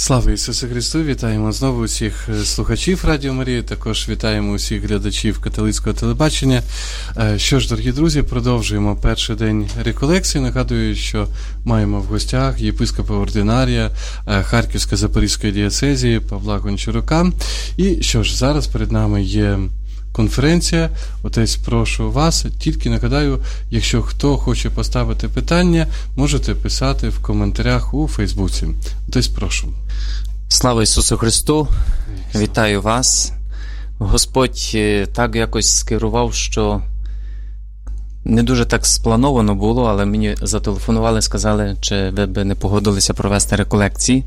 Слава Ісусу Христу! Вітаємо знову усіх слухачів Радіо Марія, також вітаємо усіх глядачів католицького телебачення. Що ж, дорогі друзі, продовжуємо перший день реколекції. Нагадую, що маємо в гостях єпископа ординарія Харківсько-Запорізької дієцезії Павла Гончарука. І що ж, зараз перед нами є конференція. Отець, прошу вас, тільки нагадаю, якщо хто хоче поставити питання, можете писати в коментарях у Фейсбуці. Отець, прошу. Слава Ісусу Христу! Вітаю вас! Господь так якось скерував, що не дуже так сплановано було, але мені зателефонували, сказали, чи ви б не погодилися провести реколекції.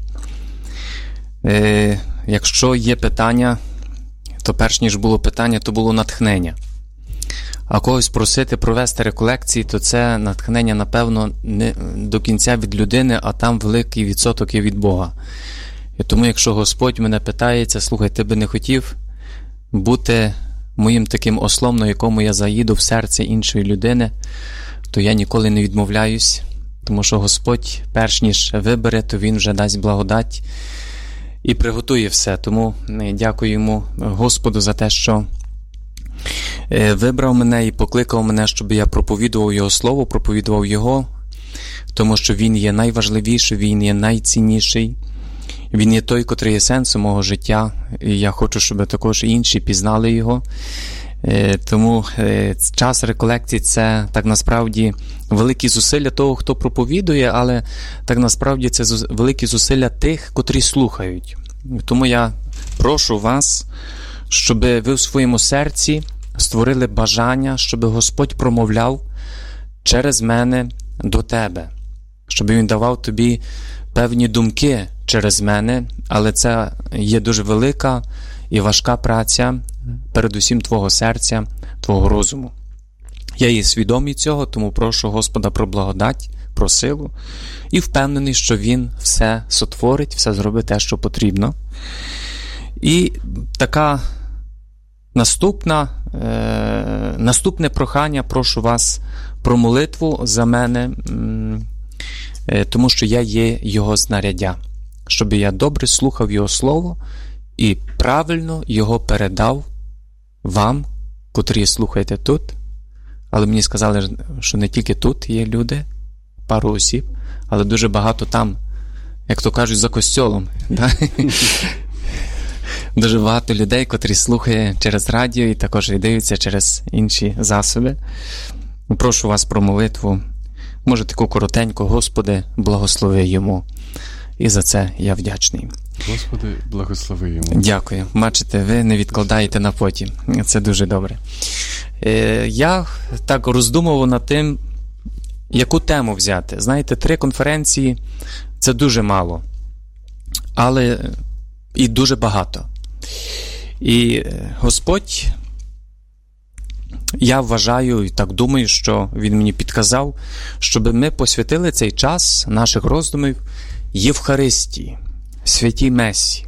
Якщо є питання, то перш ніж було питання, то було натхнення. А когось просити провести реколекції, то це натхнення, напевно, не до кінця від людини, а там великий відсоток є від Бога. І тому, якщо Господь мене питається, слухай, ти би не хотів бути моїм таким ослом, на якому я заїду в серце іншої людини, то я ніколи не відмовляюсь, тому що Господь, перш ніж вибере, то Він вже дасть благодать і приготує все. Тому дякую йому, Господу, за те, що вибрав мене і покликав мене, щоб я проповідував Його Слово, проповідував Його, тому що Він є найважливіший, Він є найцінніший, Він є той, котрий є сенсом мого життя, і я хочу, щоб також інші пізнали Його. Тому час реколекції – це так насправді великі зусилля того, хто проповідує, але так насправді це великі зусилля тих, котрі слухають. Тому я прошу вас, щоб ви в своєму серці створили бажання, щоб Господь промовляв через мене до тебе, щоб Він давав тобі певні думки через мене, але це є дуже велика і важка праця, передусім твого серця, твого розуму. Я є свідомий цього, тому прошу Господа про благодать, про силу і впевнений, що Він все сотворить, все зробить те, що потрібно. І така наступне прохання, прошу вас про молитву за мене, тому що я є Його знаряддя, щоб я добре слухав Його Слово і правильно його передав вам, котрі слухаєте тут. Але мені сказали, що не тільки тут є люди, пару осіб, але дуже багато там, як то кажуть, за костьолом. Дуже багато людей, котрі слухають через радіо і також і дивляться через інші засоби. Прошу вас про молитву. Може, таку коротеньку: Господи, благослови йому. І за це я вдячний. Господи, благослови йому. Дякую. Бачите, ви не відкладаєте на потім. Це дуже добре. Я так роздумував над тим, яку тему взяти. Знаєте, 3 конференції – це дуже мало. Але і дуже багато. І Господь, я вважаю і так думаю, що Він мені підказав, щоб ми посвятили цей час наших роздумів Євхаристії, Святій Месі.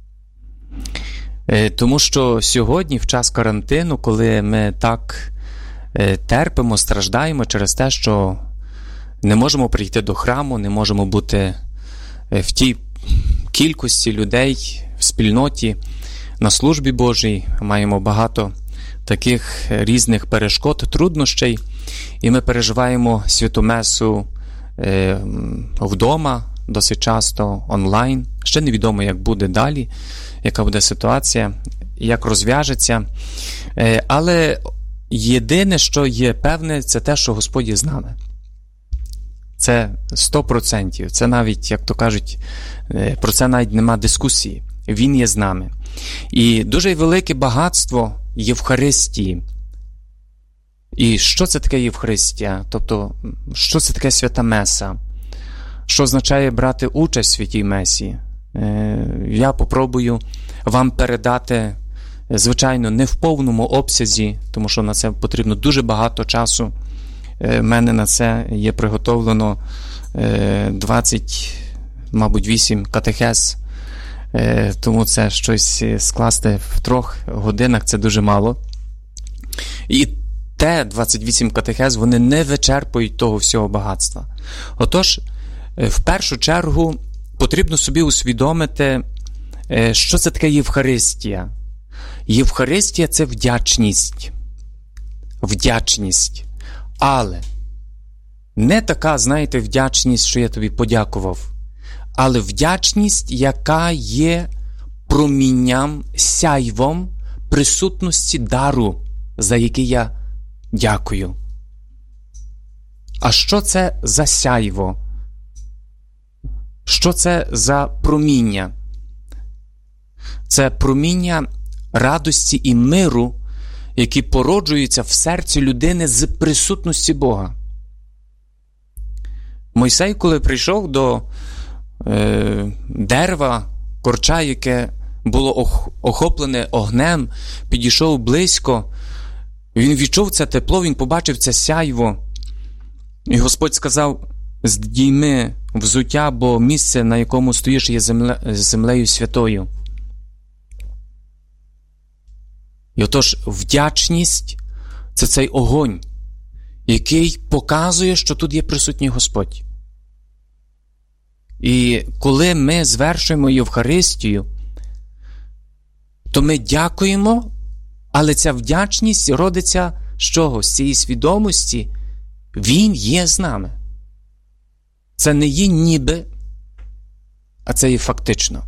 Тому що сьогодні, в час карантину, коли ми так терпимо, страждаємо через те, що не можемо прийти до храму, не можемо бути в тій кількості людей в спільноті, на службі Божій, маємо багато таких різних перешкод, труднощей, і ми переживаємо Святу Месу вдома, досить часто онлайн. Ще невідомо, як буде далі, яка буде ситуація, як розв'яжеться. Але єдине, що є певне, це те, що Господь є з нами. Це 100%. Це навіть, як то кажуть, про це навіть нема дискусії. Він є з нами. І дуже велике багатство Євхаристії. І що це таке Євхаристія? Тобто, що це таке Свята Меса? Що означає брати участь в Святій Месі? Я попробую вам передати, звичайно, не в повному обсязі, тому що на це потрібно дуже багато часу. В мене на це є приготовлено 28 катехез, тому це щось скласти в 3 годинах – це дуже мало. І те 28 катехез, вони не вичерпують того всього багатства. Отож, в першу чергу потрібно собі усвідомити, що це таке Євхаристія. Євхаристія – це вдячність. Вдячність. Але не така, знаєте, вдячність, що я тобі подякував, але вдячність, яка є промінням, сяйвом присутності дару, за який я дякую. А що це за сяйво? Що це за проміння? Це проміння радості і миру, які породжуються в серці людини з присутності Бога. Мойсей, коли прийшов до дерева, корча, яке було охоплене огнем, підійшов близько, він відчув це тепло, він побачив це сяйво. І Господь сказав: здійми взуття, бо місце, на якому стоїш, є землею святою. І отож, вдячність – це цей огонь, який показує, що тут є присутній Господь. І коли ми звершуємо Євхаристію, то ми дякуємо, але ця вдячність родиться з чого? З цієї свідомості. Він є з нами. Це не є ніби, а це є фактично.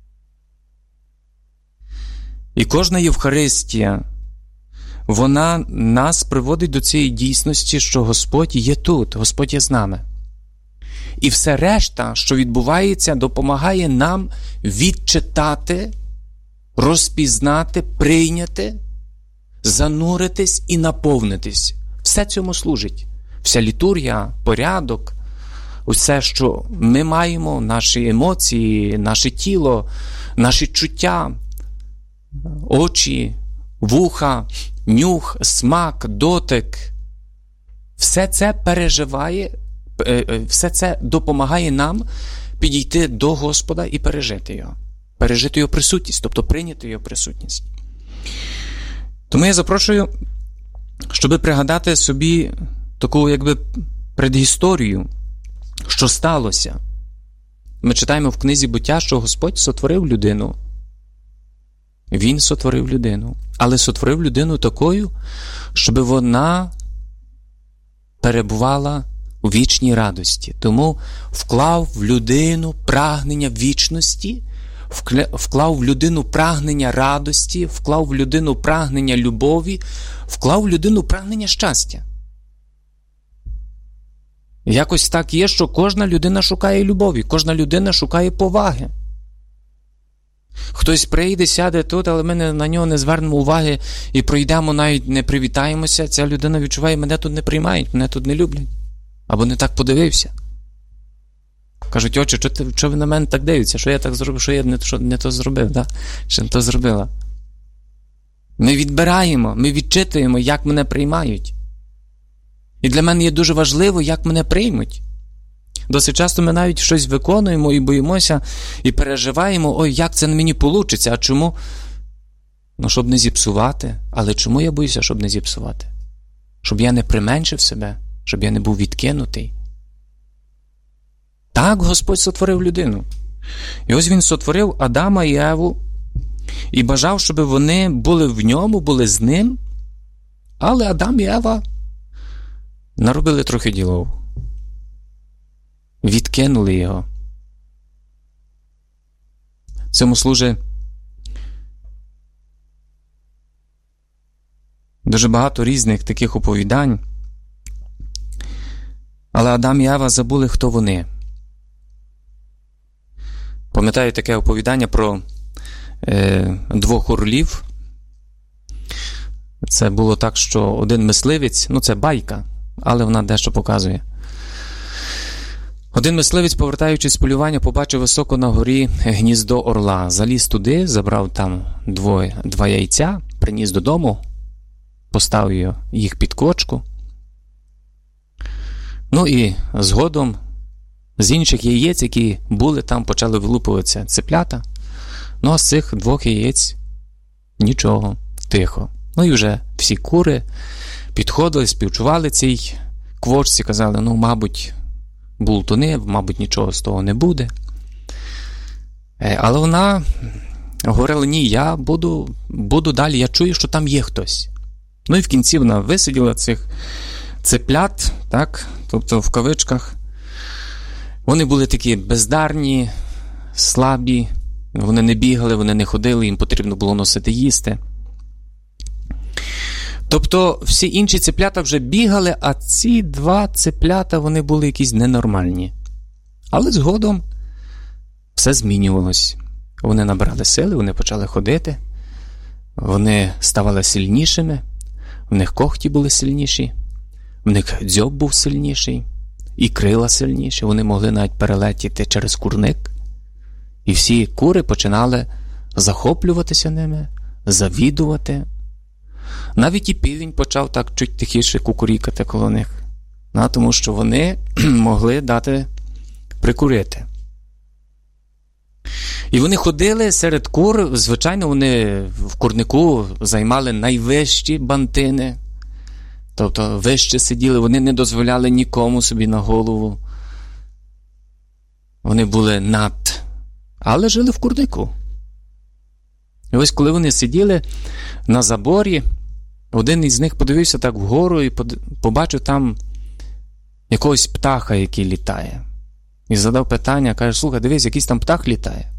І кожна Євхаристія, вона нас приводить до цієї дійсності, що Господь є тут, Господь є з нами. І все решта, що відбувається, допомагає нам відчитати, розпізнати, прийняти, зануритись і наповнитись. Все цьому служить. Вся літургія, порядок, усе, що ми маємо, наші емоції, наше тіло, наші чуття, очі, вуха, нюх, смак, дотик. Все це переживає, все це допомагає нам підійти до Господа і пережити Його. Пережити Його присутність, тобто прийняти Його присутність. Тому я запрошую, щоб пригадати собі таку, якби, предісторію, що сталося. Ми читаємо в книзі «Буття», що Господь сотворив людину. Він сотворив людину. Але сотворив людину такою, щоб вона перебувала у вічній радості. Тому вклав в людину прагнення вічності, вклав в людину прагнення радості, вклав в людину прагнення любові, вклав в людину прагнення щастя. Якось так є, що кожна людина шукає любові, кожна людина шукає поваги. Хтось прийде, сяде тут, але ми на нього не звернемо уваги і пройдемо, навіть не привітаємося, ця людина відчуває: мене тут не приймають, мене тут не люблять. Або не так подивився. Кажуть: отче, що ви на мене так дивитеся? Що я так зробив? Що я не то зробив? Да? Що не то зробила? Ми відбираємо, ми відчитуємо, як мене приймають. І для мене є дуже важливо, як мене приймуть. Досить часто ми навіть щось виконуємо і боїмося, і переживаємо: ой, як це на мені получиться, а чому? Ну, щоб не зіпсувати. Але чому я боюся, щоб не зіпсувати? Щоб я не применшив себе, щоб я не був відкинутий. Так Господь сотворив людину. І ось Він сотворив Адама і Еву і бажав, щоб вони були в ньому, були з ним. Але Адам і Ева наробили трохи ділов. Відкинули його. Цьому служить дуже багато різних таких оповідань. Але Адам і Ева забули, хто вони. Пам'ятаю таке оповідання про двох орлів. Це було так, що один мисливець, це байка, але вона дещо показує. Один мисливець, повертаючись з полювання, побачив високо на горі гніздо орла. Заліз туди, забрав там два яйця, приніс додому, поставив їх під кочку. Ну і згодом з інших яєць, які були там, почали вилупуватися цеплята. Ну а з цих двох яєць нічого, тихо. Ну і вже всі кури підходили, співчували цій квочці, казали: мабуть, бултуни, мабуть, нічого з того не буде. Але вона говорила, ні, я буду далі, я чую, що там є хтось. Ну і в кінці вона висиділа цих цеплят, так, тобто в кавичках. Вони були такі бездарні, слабі, вони не бігали, вони не ходили, їм потрібно було носити їсти. Тобто всі інші цеплята вже бігали, а ці два цеплята, вони були якісь ненормальні. Але згодом все змінювалось. Вони набрали сили, вони почали ходити, вони ставали сильнішими, в них когті були сильніші, в них дзьоб був сильніший, і крила сильніші, вони могли навіть перелетіти через курник. І всі кури починали захоплюватися ними, завідувати. Навіть і півень почав так чуть тихіше кукурікати коло них, тому що вони могли дати прикурити. І вони ходили серед кур, звичайно, вони в курнику займали найвищі бантини, тобто вище сиділи, вони не дозволяли нікому собі на голову. Вони були над, але жили в курнику. І ось коли вони сиділи на заборі, один із них подивився так вгору і побачив там якогось птаха, який літає. І задав питання, каже, слухай, дивись, якийсь там птах літає.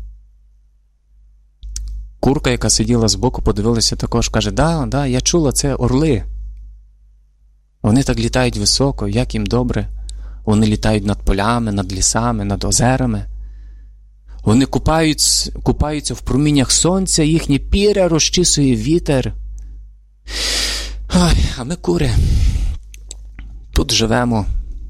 Курка, яка сиділа збоку, подивилася також, каже, да, я чула, це орли. Вони так літають високо, як їм добре. Вони літають над полями, над лісами, над озерами. Вони купаються в проміннях сонця, їхні піря розчісує вітер. Ой, а ми кури. Тут живемо.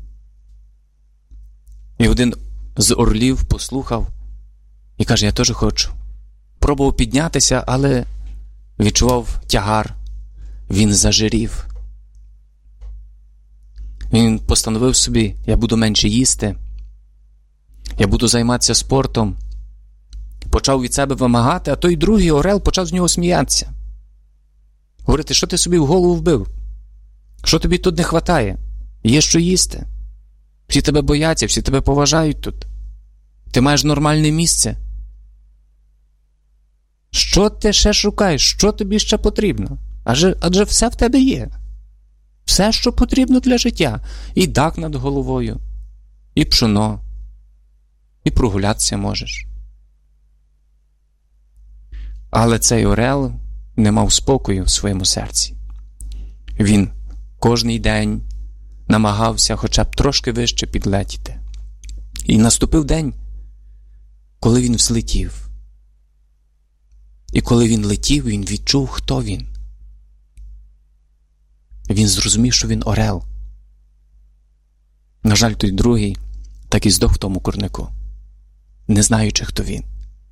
І один з орлів послухав і каже, я теж хочу. Пробував піднятися, але відчував тягар. Він зажирів. Він постановив собі, я буду менше їсти. Я буду займатися спортом. Почав від себе вимагати, а той другий орел почав з нього сміятися. Говорити, що ти собі в голову вбив? Що тобі тут не хватає? Є що їсти. Всі тебе бояться, всі тебе поважають тут. Ти маєш нормальне місце. Що ти ще шукаєш? Що тобі ще потрібно? Адже все в тебе є. Все, що потрібно для життя. І дах над головою, і пшоно, і прогулятися можеш. Але цей орел не мав спокою в своєму серці. Він кожний день намагався хоча б трошки вище підлетіти. І наступив день, коли він взлетів. І коли він летів, він відчув, хто він. Він зрозумів, що він орел. На жаль, той другий так і здох в тому курнику, не знаючи, хто він.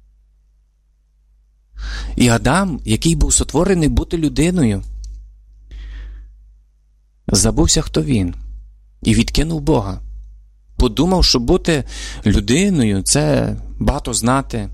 І Адам, який був сотворений бути людиною, забувся, хто він, і відкинув Бога. Подумав, що бути людиною – це багато знати,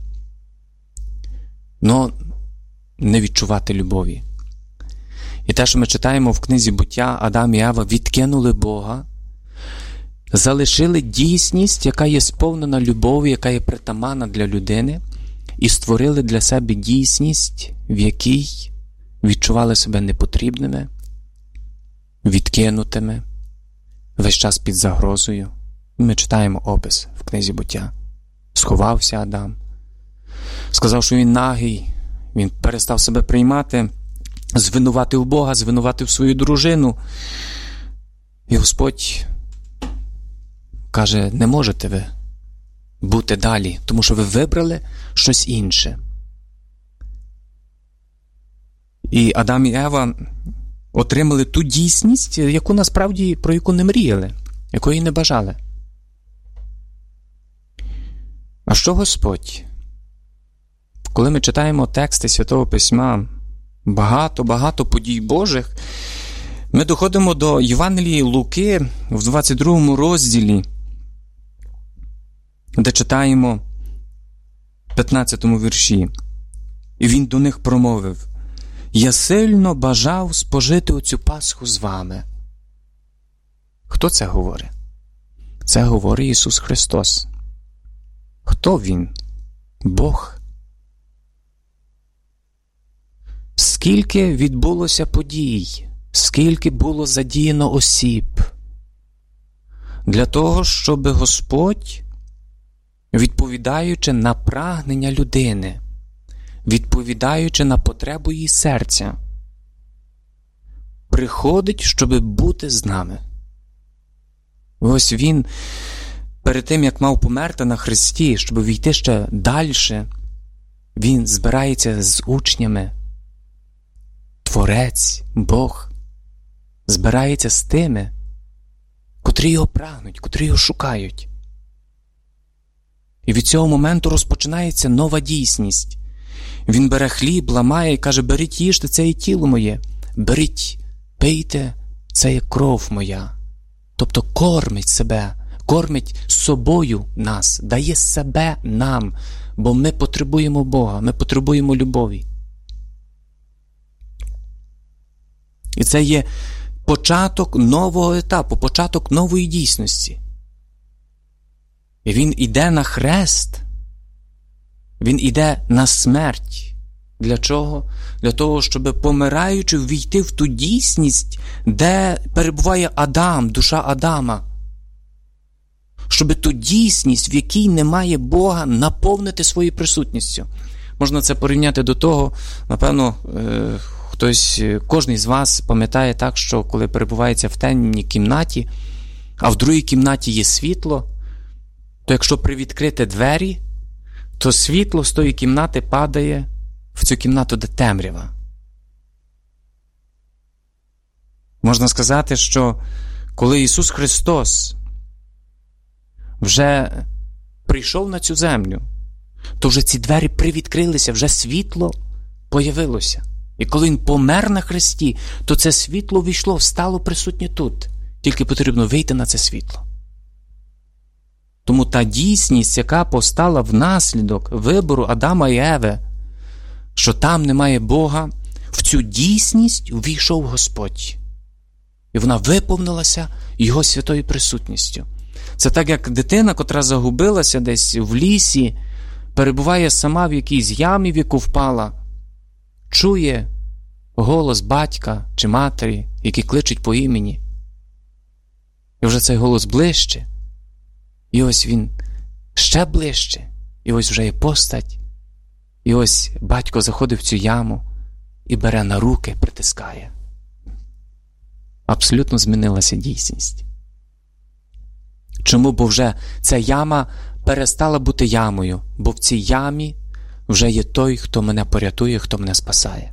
но не відчувати любові. І те, що ми читаємо в книзі «Буття», Адам і Ева відкинули Бога, залишили дійсність, яка є сповнена любові, яка є притаманна для людини, і створили для себе дійсність, в якій відчували себе непотрібними, відкинутими, весь час під загрозою. Ми читаємо опис в книзі «Буття». Сховався Адам, сказав, що він нагий, він перестав себе приймати, звинуватив Бога, звинуватив свою дружину. І Господь каже, не можете ви бути далі, тому що ви вибрали щось інше. І Адам і Ева отримали ту дійсність, яку насправді, про яку не мріяли, якої не бажали. А що Господь? Коли ми читаємо тексти Святого Письма, багато подій Божих, ми доходимо до Євангелії Луки в 22 розділі, де читаємо 15 вірші. І він до них промовив: «Я сильно бажав спожити оцю Пасху з вами». Хто це говорить? Це говорить Ісус Христос. Хто Він? Бог. Скільки відбулося подій, скільки було задіяно осіб для того, щоб Господь, відповідаючи на прагнення людини, відповідаючи на потребу її серця, приходить, щоб бути з нами. Ось Він, перед тим, як мав померти на хресті, щоб війти ще далі, Він збирається з учнями. Творець, Бог, збирається з тими, котрі його прагнуть, котрі його шукають. І від цього моменту розпочинається нова дійсність. Він бере хліб, ламає і каже: беріть, їжте, це є тіло моє. Беріть, пийте, це є кров моя. Тобто кормить себе, кормить собою нас, дає себе нам, бо ми потребуємо Бога, ми потребуємо любові. І це є початок нового етапу, початок нової дійсності. І Він іде на хрест, Він іде на смерть. Для чого? Для того, щоб, помираючи, ввійти в ту дійсність, де перебуває Адам, душа Адама. Щоб ту дійсність, в якій немає Бога, наповнити своєю присутністю. Можна це порівняти до того, напевно, кожен з вас пам'ятає так, що коли перебувається в темній кімнаті, а в другій кімнаті є світло, то якщо привідкрити двері, то світло з тої кімнати падає в цю кімнату, де темрява. Можна сказати, що коли Ісус Христос вже прийшов на цю землю, то вже ці двері привідкрилися, вже світло появилося. І коли Він помер на хресті, то це світло війшло, стало присутнє тут. Тільки потрібно вийти на це світло. Тому та дійсність, яка постала внаслідок вибору Адама і Еви, що там немає Бога, в цю дійсність увійшов Господь. І вона виповнилася Його святою присутністю. Це так, як дитина, котра загубилася десь в лісі, перебуває сама в якійсь ямі, в яку впала, чує голос батька чи матері, які кличуть по імені. І вже цей голос ближче. І ось він ще ближче. І ось вже є постать. І ось батько заходить в цю яму і бере на руки, притискає. Абсолютно змінилася дійсність. Чому? Бо вже ця яма перестала бути ямою, бо в цій ямі вже є той, хто мене порятує, хто мене спасає.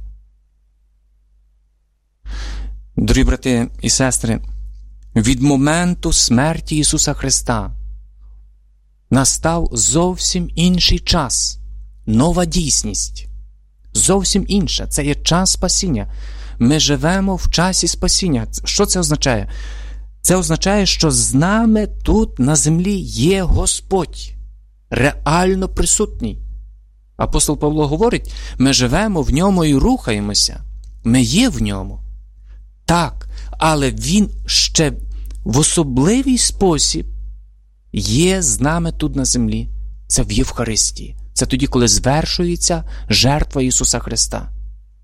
Дорогі брати і сестри, від моменту смерті Ісуса Христа настав зовсім інший час, нова дійсність, зовсім інша. Це є час спасіння. Ми живемо в часі спасіння. Що це означає? Це означає, що з нами тут на землі є Господь, реально присутній. Апостол Павло говорить, ми живемо в ньому і рухаємося. Ми є в ньому. Так, але він ще в особливий спосіб є з нами тут на землі. Це в Євхаристії. Це тоді, коли звершується жертва Ісуса Христа.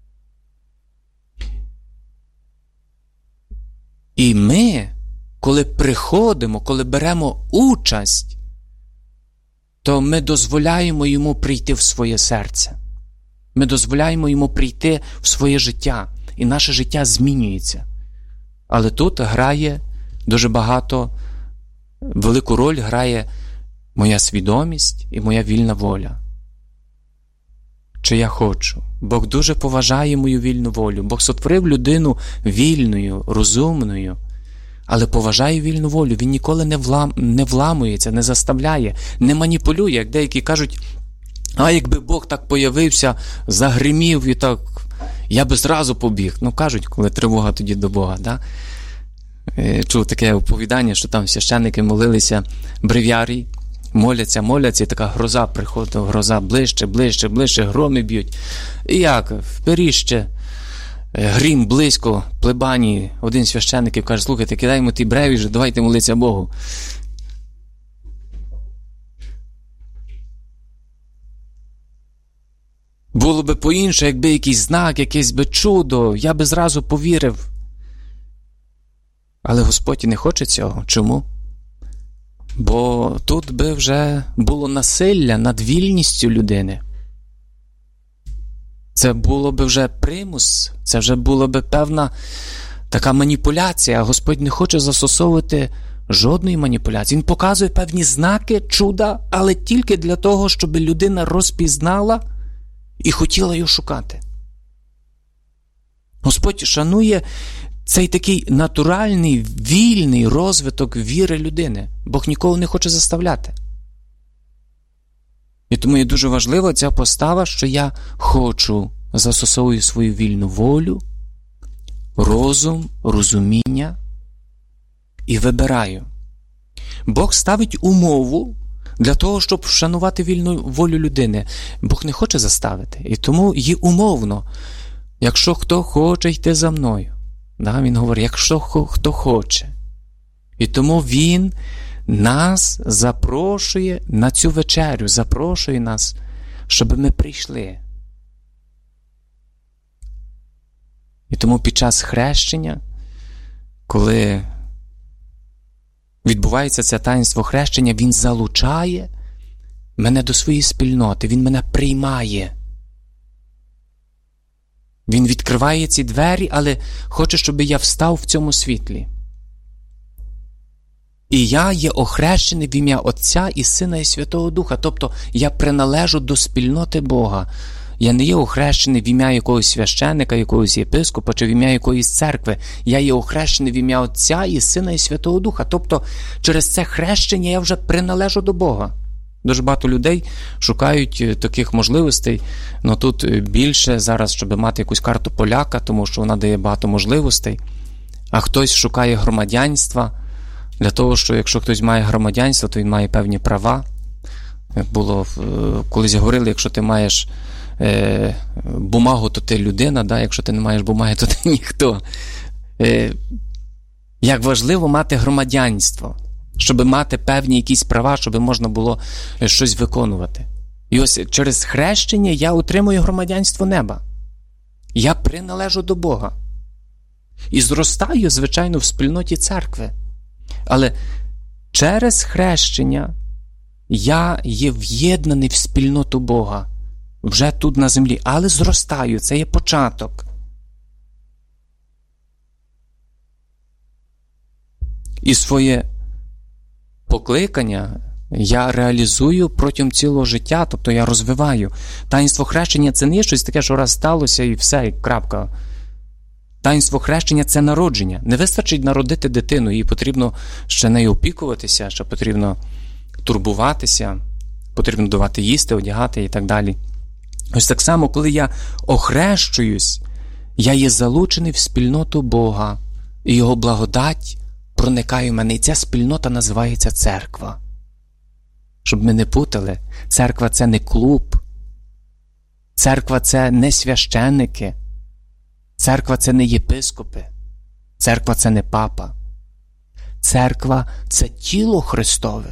І ми, коли приходимо, коли беремо участь, то ми дозволяємо Йому прийти в своє серце. Ми дозволяємо Йому прийти в своє життя. І наше життя змінюється. Але тут грає дуже велику роль грає моя свідомість і моя вільна воля. Чи я хочу? Бог дуже поважає мою вільну волю. Бог сотворив людину вільною, розумною, але поважає вільну волю. Він ніколи не вламується, не заставляє, не маніпулює. Як деякі кажуть, а якби Бог так появився, загримів і так, я би зразу побіг. Ну, кажуть, коли тривога тоді до Бога, да? Чув таке оповідання, що там священники молилися брев'ярій, моляться, і така гроза приходить, гроза ближче, громи б'ють. І як? Вперіще, грім близько, плебанії, один з священників каже, слухайте, кидаємо ті бреві вже, давайте молитися Богу. Було би по-інше, якби якийсь знак, якесь би чудо, я би зразу повірив. Але Господь не хоче цього. Чому? Бо тут би вже було насилля над вільністю людини. Це було би вже примус, це вже була би певна така маніпуляція. Господь не хоче застосовувати жодної маніпуляції. Він показує певні знаки, чуда, але тільки для того, щоб людина розпізнала і хотіла його шукати. Господь шанує цей такий натуральний, вільний розвиток віри людини. Бог нікого не хоче заставляти. І тому є дуже важлива ця постава, що я хочу, застосовую свою вільну волю, розум, розуміння і вибираю. Бог ставить умову для того, щоб вшанувати вільну волю людини. Бог не хоче заставити. І тому є умовно. Якщо хто хоче йти за мною. Він говорить, якщо хто хоче. І тому Він нас запрошує на цю вечерю, запрошує нас, щоб ми прийшли. І тому під час хрещення, коли відбувається це таїнство хрещення, Він залучає мене до своєї спільноти, Він мене приймає. Він відкриває ці двері, але хоче, щоб я встав в цьому світлі. І я є охрещений в ім'я Отця і Сина і Святого Духа. Тобто я приналежу до спільноти Бога. Я не є охрещений в ім'я якогось священника, якогось єпископа чи в ім'я якоїсь церкви. Я є охрещений в ім'я Отця і Сина і Святого Духа. Тобто через це хрещення я вже приналежу до Бога. Дуже багато людей шукають таких можливостей, але тут більше зараз, щоб мати якусь карту поляка, тому що вона дає багато можливостей. А хтось шукає громадянства, для того, що якщо хтось має громадянство, то він має певні права. Було, колись говорили, якщо ти маєш бумагу, то ти людина, якщо ти не маєш бумаги, то ти ніхто. Як важливо мати громадянство, щоб мати певні якісь права, щоб можна було щось виконувати. І ось через хрещення я отримую громадянство неба. Я приналежу до Бога. І зростаю, звичайно, в спільноті церкви. Але через хрещення я є в'єднаний в спільноту Бога. Вже тут на землі. Але зростаю. Це є початок. І своє покликання я реалізую протягом цілого життя, тобто я розвиваю. Таїнство хрещення – це не є щось таке, що раз сталося і все, і крапка. Таїнство хрещення – це народження. Не вистачить народити дитину, їй потрібно ще нею опікуватися, ще потрібно турбуватися, потрібно давати їсти, одягати і так далі. Ось так само, коли я охрещуюсь, я є залучений в спільноту Бога, і Його благодать проникає в мене. І ця спільнота називається церква. Щоб ми не путали, церква – це не клуб, церква – це не священники, церква – це не єпископи, церква – це не папа. Церква – це тіло Христове.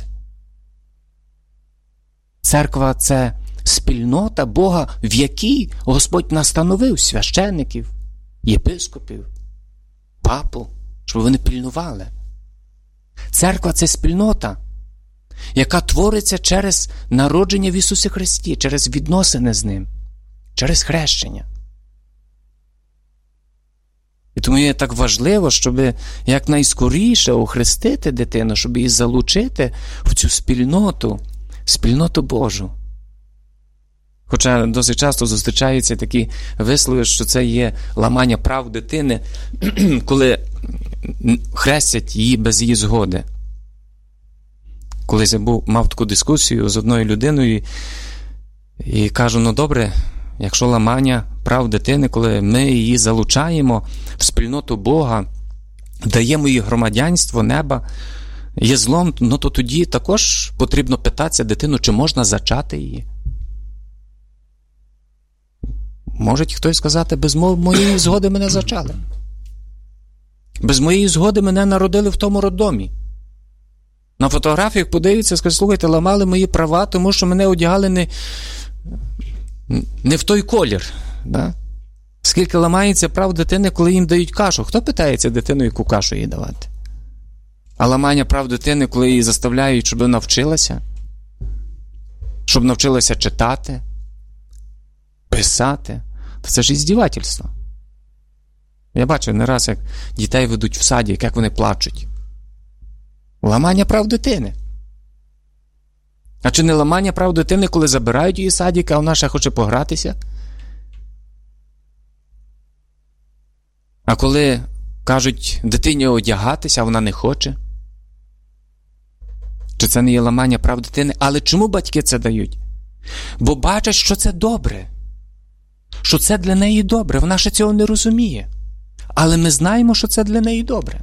Церква – це спільнота Бога, в якій Господь настановив священників, єпископів, папу, щоб вони пильнували. Церква – це спільнота, яка твориться через народження в Ісусі Христі, через відносини з Ним, через хрещення. І тому є так важливо, щоб якнайскоріше охрестити дитину, щоб її залучити в цю спільноту Божу. Хоча досить часто зустрічаються такі вислови, що це є ламання прав дитини, коли хрестять її без її згоди. Колись я мав таку дискусію з одною людиною і кажу, добре, якщо ламання прав дитини, коли ми її залучаємо в спільноту Бога, даємо їй громадянство неба, є злом, то тоді також потрібно питатися дитину, чи можна зачати її. Може хтось сказати, без моєї згоди мене зачали. Без моєї згоди мене народили в тому роддомі. На фотографіях подивиться, скажуть, слухайте, ламали мої права, тому що мене одягали не в той колір. Да? Скільки ламається прав дитини, коли їм дають кашу. Хто питається дитину, яку кашу їй давати? А ламання прав дитини, коли її заставляють, щоб вона вчилася, щоб навчилася читати, писати, то це ж іздівательство. Я бачив не раз, як дітей ведуть в садик, як вони плачуть. Ламання прав дитини. А чи не ламання прав дитини, коли забирають її з садика, а вона ще хоче погратися? А коли кажуть дитині одягатися, а вона не хоче? Чи це не є ламання прав дитини? Але чому батьки це дають? Бо бачать, що це добре. Що це для неї добре. Вона ще цього не розуміє. Але ми знаємо, що це для неї добре.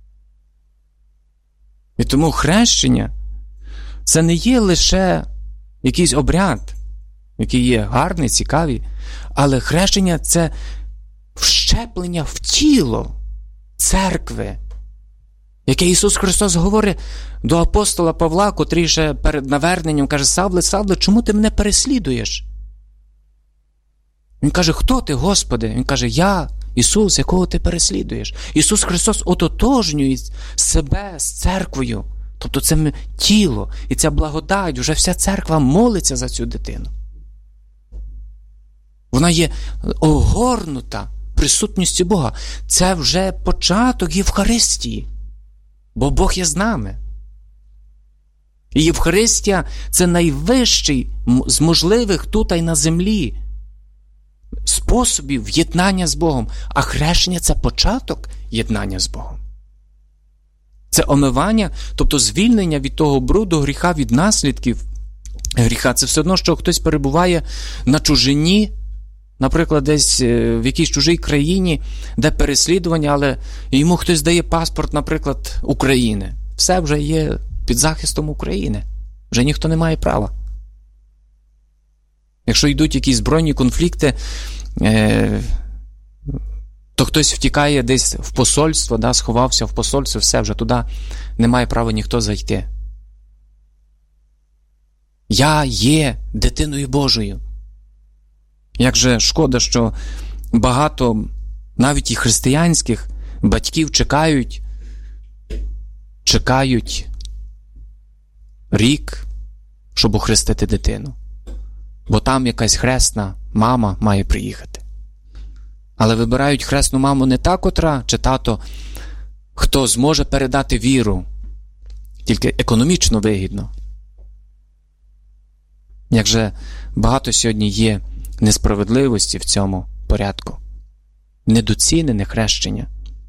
І тому хрещення – це не є лише якийсь обряд, який є гарний, цікавий, але хрещення – це вщеплення в тіло церкви, яке Ісус Христос говорить до апостола Павла, котрий ще перед наверненням каже: Савле, Савле, чому ти мене переслідуєш? Він каже: хто ти, Господи? Він каже: я, Ісус, якого ти переслідуєш. Ісус Христос ототожнює себе з церквою. Тобто це тіло і ця благодать, вже вся церква молиться за цю дитину. Вона є огорнута присутністю Бога. Це вже початок Євхаристії. Бо Бог є з нами. І Євхаристія – це найвищий з можливих тут і на землі способів єднання з Богом. А хрещення – це початок єднання з Богом. Це омивання, тобто звільнення від того бруду, гріха, від наслідків гріха. Це все одно, що хтось перебуває на чужині, наприклад, десь в якійсь чужій країні, де переслідування, але йому хтось дає паспорт, наприклад, України. Все вже є під захистом України. Вже ніхто не має права. Якщо йдуть якісь збройні конфлікти, то хтось втікає десь в посольство, сховався в посольство, все, вже туди не має права ніхто зайти. Я є дитиною Божою. Як же шкода, що багато, навіть і християнських батьків чекають рік, щоб охрестити дитину. Бо там якась хресна мама має приїхати. Але вибирають хресну маму не та котра, чи тато, хто зможе передати віру, тільки економічно вигідно. Як же багато сьогодні є несправедливості в цьому порядку. Недоцінене хрещення.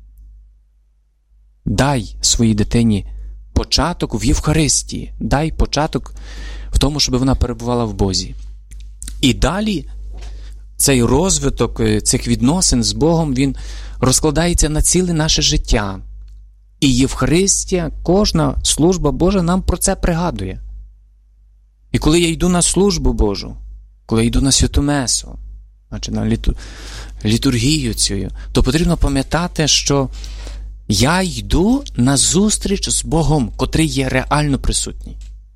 Дай своїй дитині початок в Євхаристії. Дай початок в тому, щоб вона перебувала в Бозі. І далі цей розвиток цих відносин з Богом, він розкладається на ціле наше життя. І Євхаристія, кожна служба Божа нам про це пригадує. І коли я йду на службу Божу, коли я йду на святу месу, значить на літургію цю, то потрібно пам'ятати, що я йду на зустріч з Богом, котрий є реально присутній.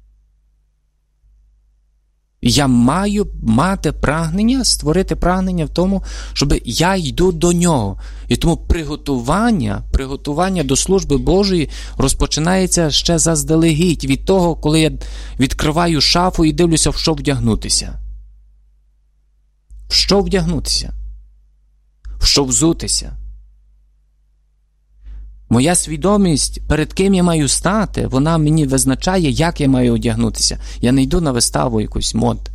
Я маю мати прагнення, створити прагнення в тому, щоб я йду до Нього. І тому приготування до служби Божої розпочинається ще заздалегідь від того, коли я відкриваю шафу і дивлюся, в що вдягнутися. В що вдягнутися? В що взутися? Моя свідомість, перед ким я маю стати, вона мені визначає, як я маю одягнутися. Я не йду на виставу якусь мод.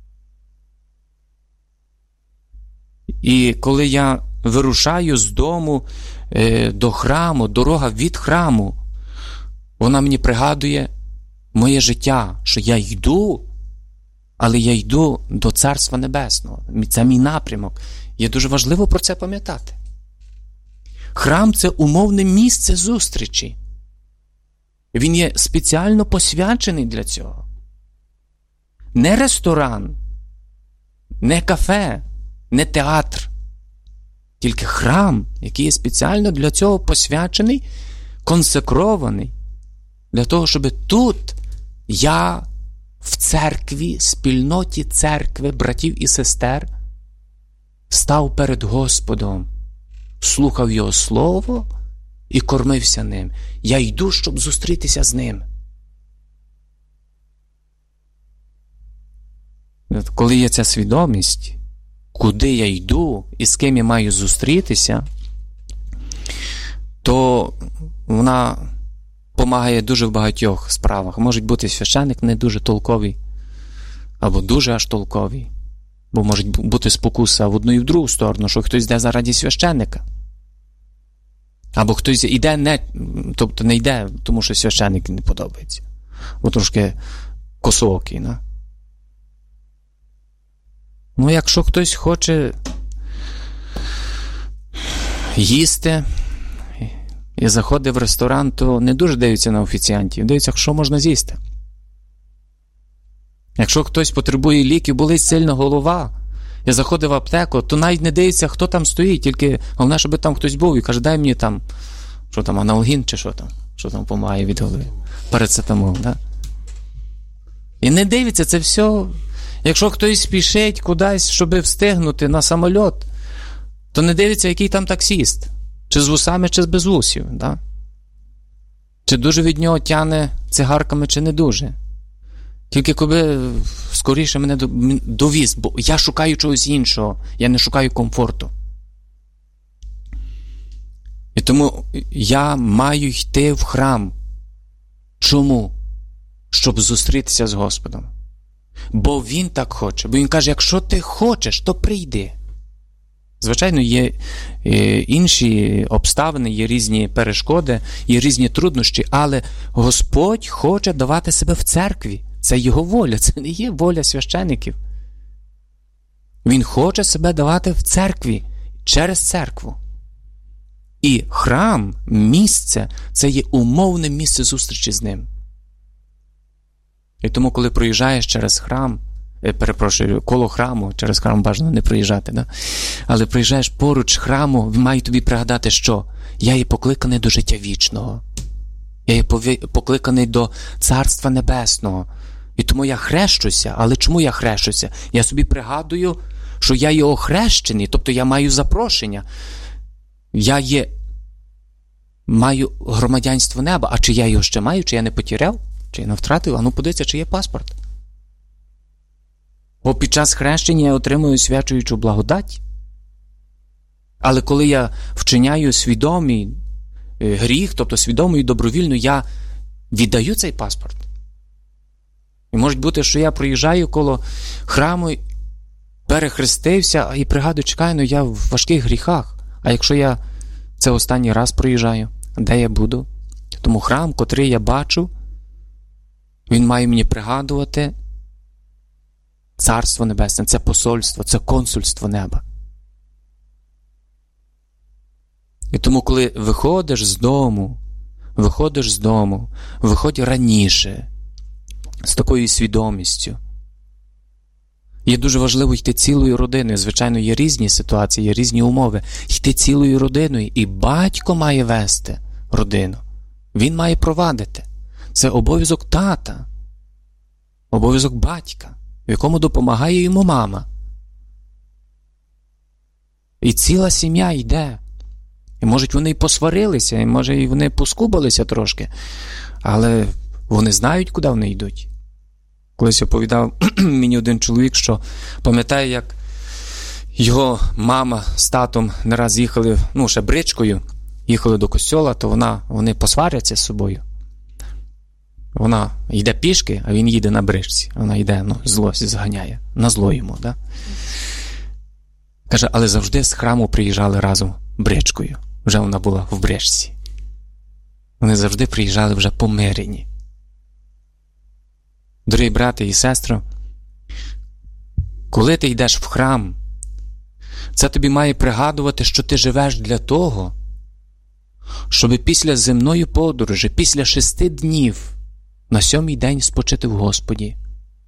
І коли я вирушаю з дому до храму, дорога від храму, вона мені пригадує моє життя, що я йду, але я йду до Царства Небесного. Це мій напрямок. Є дуже важливо про це пам'ятати. Храм – це умовне місце зустрічі. Він є спеціально посвячений для цього. Не ресторан, не кафе, не театр. Тільки храм, який є спеціально для цього посвячений, консекрований. Для того, щоб тут я в церкві, спільноті церкви, братів і сестер, став перед Господом, слухав Його Слово і кормився ним. Я йду, щоб зустрітися з ним. Коли є ця свідомість, куди я йду і з ким я маю зустрітися, то вона допомагає дуже в багатьох справах. Може бути священник не дуже толковий, або дуже аж толковий. Бо може бути спокуса в одну і в другу сторону, що хтось йде заради священника. Або хтось йде, тобто не йде, тому що священник не подобається. Бо трошки косоокий. Ну, якщо хтось хоче їсти і заходить в ресторан, то не дуже дивиться на офіціантів, дивиться, що можна з'їсти. Якщо хтось потребує ліків, болить сильно голова, і заходить в аптеку, то навіть не дивиться, хто там стоїть, тільки головне, щоб там хтось був і каже, дай мені там, що там, аналгін чи що там допомагає від голови. Парацетамол, да? І не дивиться, це все. Якщо хтось спішить кудись, щоб встигнути на самоліт, то не дивиться, який там таксіст. Чи з вусами, чи без вусів. Да? Чи дуже від нього тяне цигарками, чи не дуже. Тільки коли скоріше мене довіз, бо я шукаю чогось іншого, я не шукаю комфорту. І тому я маю йти в храм. Чому? Щоб зустрітися з Господом. Бо Він так хоче. Бо Він каже, якщо ти хочеш, то прийди. Звичайно, є інші обставини, є різні перешкоди, є різні труднощі, але Господь хоче давати себе в церкві. Це Його воля, це не є воля священиків. Він хоче себе давати в церкві, через церкву. І храм, місце, це є умовне місце зустрічі з Ним. І тому, коли проїжджаєш через храм, коло храму, через храм бажано не проїжджати, да? Але проїжджаєш поруч храму, має тобі пригадати, що я є покликаний до життя вічного. Я є покликаний до Царства Небесного. І тому я хрещуся. Але чому я хрещуся? Я собі пригадую, що я є охрещений, тобто я маю запрошення. Я маю громадянство неба. А чи я його ще маю, чи я не потеряв? Чи я не втратив? А ну подивіться, чи є паспорт. Бо під час хрещення я отримую свячуючу благодать. Але коли я вчиняю свідомий гріх, тобто свідомо і добровільно, я віддаю цей паспорт. І може бути, що я проїжджаю коло храму, перехрестився і пригадую, чекаю, я в важких гріхах. А якщо я це останній раз проїжджаю, де я буду? Тому храм, котрий я бачу, він має мені пригадувати Царство Небесне, це посольство, це консульство неба. І тому, коли виходиш з дому, виходь раніше, з такою свідомістю. Є дуже важливо йти цілою родиною. Звичайно, є різні ситуації, є різні умови. Йти цілою родиною. І батько має вести родину. Він має провадити. Це обов'язок тата. Обов'язок батька, в якому допомагає йому мама. І ціла сім'я йде. І, може, вони і посварилися, і, може, і вони поскубалися трошки. Але вони знають, куди вони йдуть. Колись оповідав мені один чоловік, що пам'ятає, як його мама з татом не раз їхали, ще бричкою, їхали до костьола, то вони посваряться з собою. Вона йде пішки, а він їде на бричці. Вона йде, злость зганяє. На зло йому, да? Каже, але завжди з храму приїжджали разом бричкою. Вже вона була в бричці. Вони завжди приїжджали вже помирені. Дорогі брати і сестри, коли ти йдеш в храм, це тобі має пригадувати, що ти живеш для того, щоб після земної подорожі, після 6 днів, на 7-й день спочити в Господі.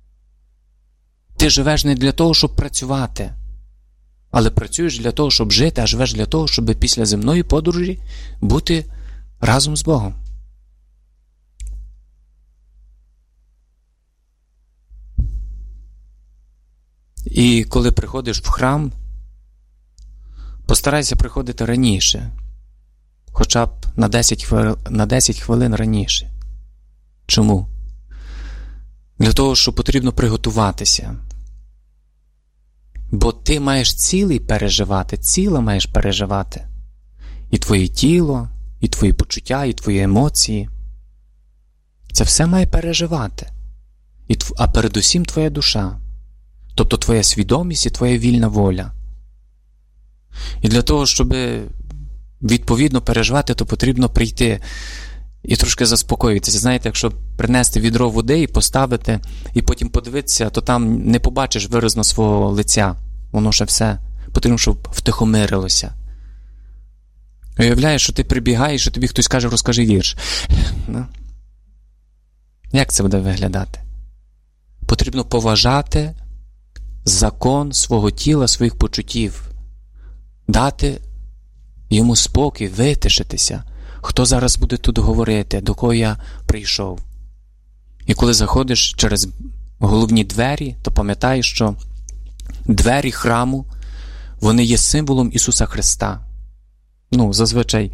Ти живеш не для того, щоб працювати, але працюєш для того, щоб жити, а живеш для того, щоб після земної подорожі бути разом з Богом. І коли приходиш в храм, постарайся приходити раніше, хоча б на 10 хвилин раніше. Чому? Для того, що потрібно приготуватися. Бо ти маєш цілий переживати, ціла маєш переживати. І твоє тіло, і твої почуття, і твої емоції. Це все має переживати. А передусім твоя душа. Тобто твоя свідомість і твоя вільна воля. І для того, щоб відповідно переживати, то потрібно прийти і трошки заспокоїтися. Знаєте, якщо принести відро води і поставити, і потім подивитися, то там не побачиш виразно свого лиця. Воно ще все потрібно, щоб втихомирилося. Уявляєш, що ти прибігаєш, і тобі хтось каже, розкажи вірш. Як це буде виглядати? Потрібно поважати закон свого тіла, своїх почуттів. Дати йому спокій, витишитися. Хто зараз буде тут говорити, до кого я прийшов. І коли заходиш через головні двері, то пам'ятай, що двері храму, вони є символом Ісуса Христа. Зазвичай,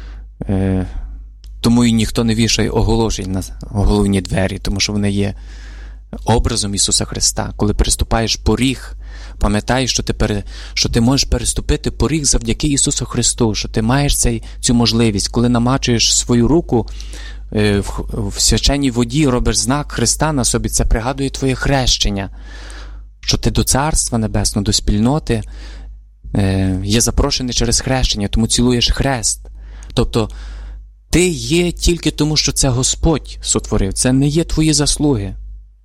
тому і ніхто не вішає оголошень на головні двері, тому що вони є образом Ісуса Христа. Коли переступаєш поріг, пам'ятай, що ти можеш переступити поріг завдяки Ісусу Христу, що ти маєш цю можливість. Коли намачуєш свою руку в свяченій воді, робиш знак Христа на собі, це пригадує твоє хрещення, що ти до Царства Небесного, до спільноти є запрошений через хрещення, тому цілуєш хрест. Тобто ти є тільки тому, що це Господь сотворив, це не є твої заслуги.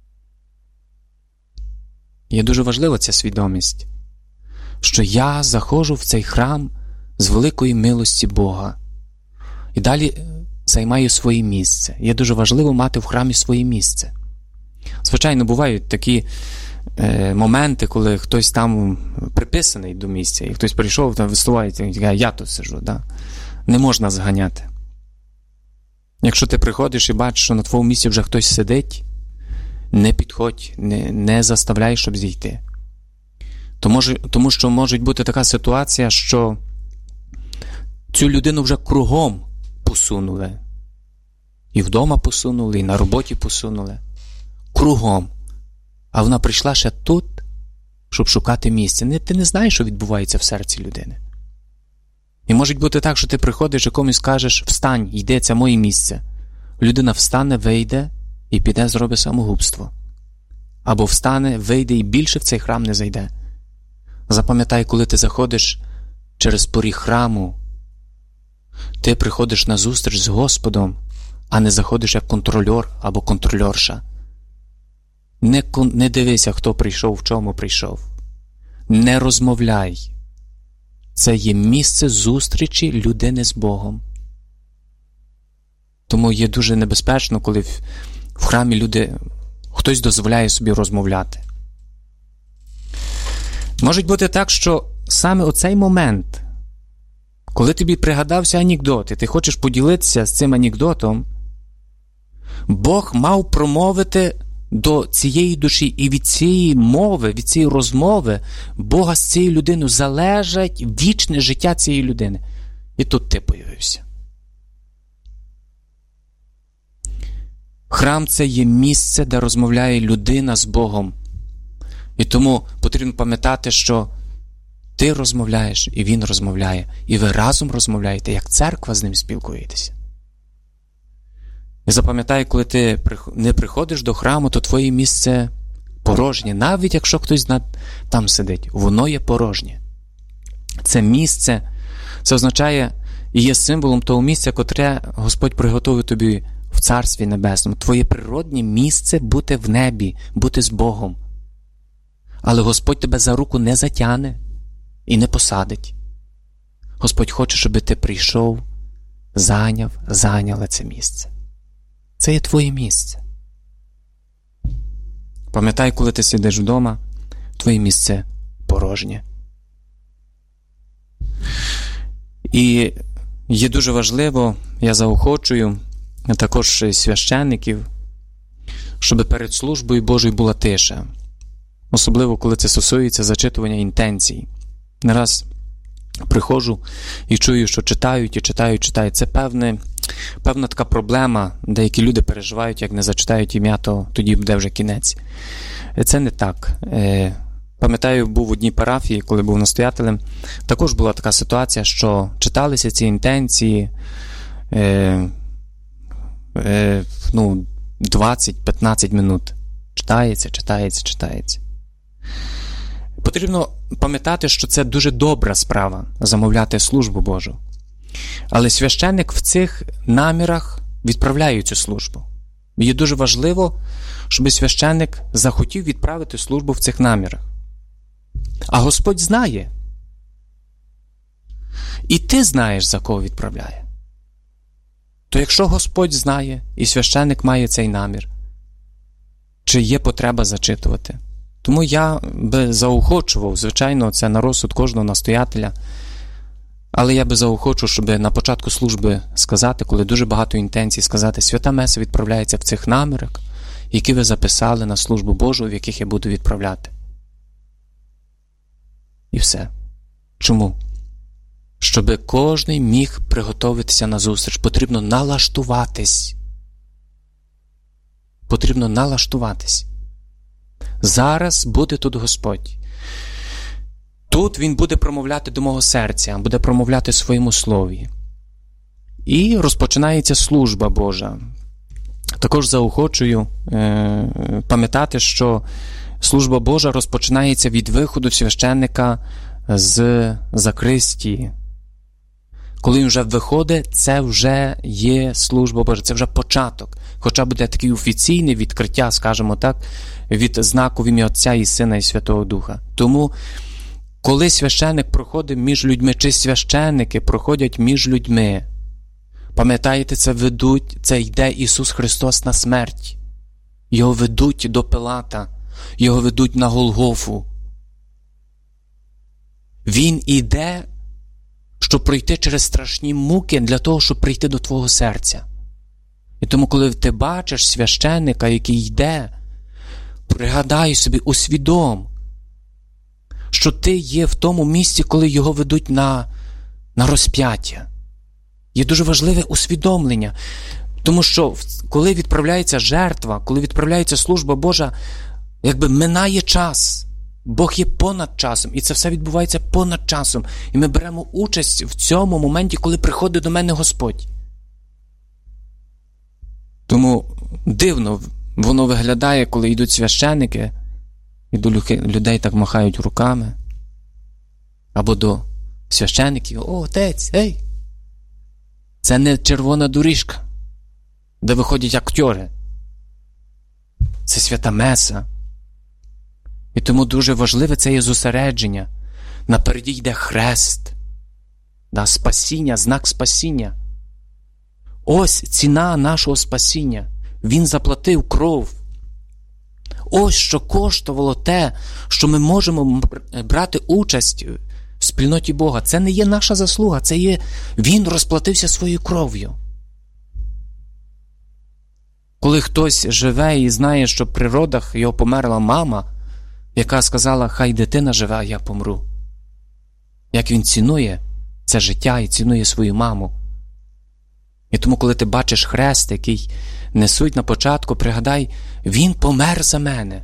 Є дуже важлива ця свідомість, що я заходжу в цей храм з великої милості Бога. І далі займаю своє місце. Є дуже важливо мати в храмі своє місце. Звичайно, бувають такі моменти, коли хтось там приписаний до місця, і хтось прийшов, там виступає, і каже, я тут сиджу. Да? Не можна зганяти. Якщо ти приходиш і бачиш, що на твоєму місці вже хтось сидить, не підходь, не заставляй, щоб зійти. Тому що може бути така ситуація, що цю людину вже кругом посунули. І вдома посунули, і на роботі посунули. Кругом. А вона прийшла ще тут, щоб шукати місце. Ти не знаєш, що відбувається в серці людини. І може бути так, що ти приходиш і комусь кажеш, встань, йди, це моє місце. Людина встане, вийде і піде зробить самогубство. Або встане, вийде і більше в цей храм не зайде. Запам'ятай, коли ти заходиш через поріг храму, ти приходиш на зустріч з Господом, а не заходиш як контрольор або контрольорша. Не дивися, хто прийшов, в чому прийшов. Не розмовляй. Це є місце зустрічі людини з Богом. Тому є дуже небезпечно, коли в храмі хтось дозволяє собі розмовляти. Може бути так, що саме оцей момент, коли тобі пригадався анекдот, і ти хочеш поділитися з цим анекдотом, Бог мав промовити до цієї душі, і від цієї мови, від цієї розмови Бога з цією людиною залежить вічне життя цієї людини. І тут ти появився. Храм – це є місце, де розмовляє людина з Богом. І тому потрібно пам'ятати, що ти розмовляєш, і він розмовляє. І ви разом розмовляєте, як церква з ним спілкуєтеся. І запам'ятай, коли ти не приходиш до храму, то твоє місце порожнє. Навіть якщо хтось там сидить, воно є порожнє. Це місце, це означає і є символом того місця, котре Господь приготовив тобі в Царстві Небесному. Твоє природнє місце бути в небі, бути з Богом. Але Господь тебе за руку не затягне і не посадить. Господь хоче, щоб ти прийшов, зайняла це місце. Це є твоє місце. Пам'ятай, коли ти сидиш вдома, твоє місце порожнє. І є дуже важливо, я заохочую також священників, щоб перед службою Божою була тиша. Особливо, коли це стосується зачитування інтенцій. Не раз приходжу і чую, що читають. Це певна така проблема. Деякі люди переживають, як не зачитають ім'я, то тоді буде вже кінець. Це не так. Пам'ятаю, був в одній парафії, коли був настоятелем, також була така ситуація, що читалися ці інтенції 20-15 минут. Читається. Потрібно пам'ятати, що це дуже добра справа – замовляти службу Божу. Але священник в цих намірах відправляє цю службу. Є дуже важливо, щоб священник захотів відправити службу в цих намірах. А Господь знає. І ти знаєш, за кого відправляє. То якщо Господь знає, і священник має цей намір, чи є потреба зачитувати? Тому я би заохочував, звичайно, це на розсуд кожного настоятеля, але я би заохочував, щоб на початку служби сказати, коли дуже багато інтенцій, сказати: свята меса відправляється в цих намірах, які ви записали на службу Божу, в яких я буду відправляти. І все. Чому? Щоб кожний міг приготуватися на зустріч. Потрібно налаштуватись. Зараз буде тут Господь. Тут Він буде промовляти до мого серця, буде промовляти своєму слові. І розпочинається служба Божа. Також заохочую пам'ятати, що служба Божа розпочинається від виходу священника з закристії. Коли він вже виходить, це вже є служба Божа, це вже початок. Хоча буде таке офіційне відкриття, скажімо так, від знаку в ім'я Отця і Сина і Святого Духа. Тому, коли священник проходить між людьми, чи священники проходять між людьми, пам'ятаєте, це йде Ісус Христос на смерть. Його ведуть до Пилата, його ведуть на Голгофу. Він іде, щоб пройти через страшні муки для того, щоб прийти до твого серця. І тому, коли ти бачиш священника, який йде, пригадай собі, усвідом, що ти є в тому місці, коли його ведуть на розп'яття. Є дуже важливе усвідомлення. Тому що, коли відправляється жертва, коли відправляється служба Божа, якби минає час. Бог є понад часом, і це все відбувається понад часом. І ми беремо участь в цьому моменті, коли приходить до мене Господь. Тому дивно воно виглядає, коли йдуть священники, і до людей так махають руками. Або до священиків: о, отець, ей! Це не червона доріжка, де виходять актори. Це свята меса. І тому дуже важливе це є зосередження. Напереді йде хрест. Спасіння, знак спасіння. Ось ціна нашого спасіння. Він заплатив кров. Ось що коштувало те, що ми можемо брати участь в спільноті Бога. Це не є наша заслуга, це є Він розплатився своєю кров'ю. Коли хтось живе і знає, що при родах його померла мама, яка сказала: хай дитина живе, а я помру. Як він цінує це життя і цінує свою маму. І тому, коли ти бачиш хрест, який несуть на початку, пригадай: він помер за мене.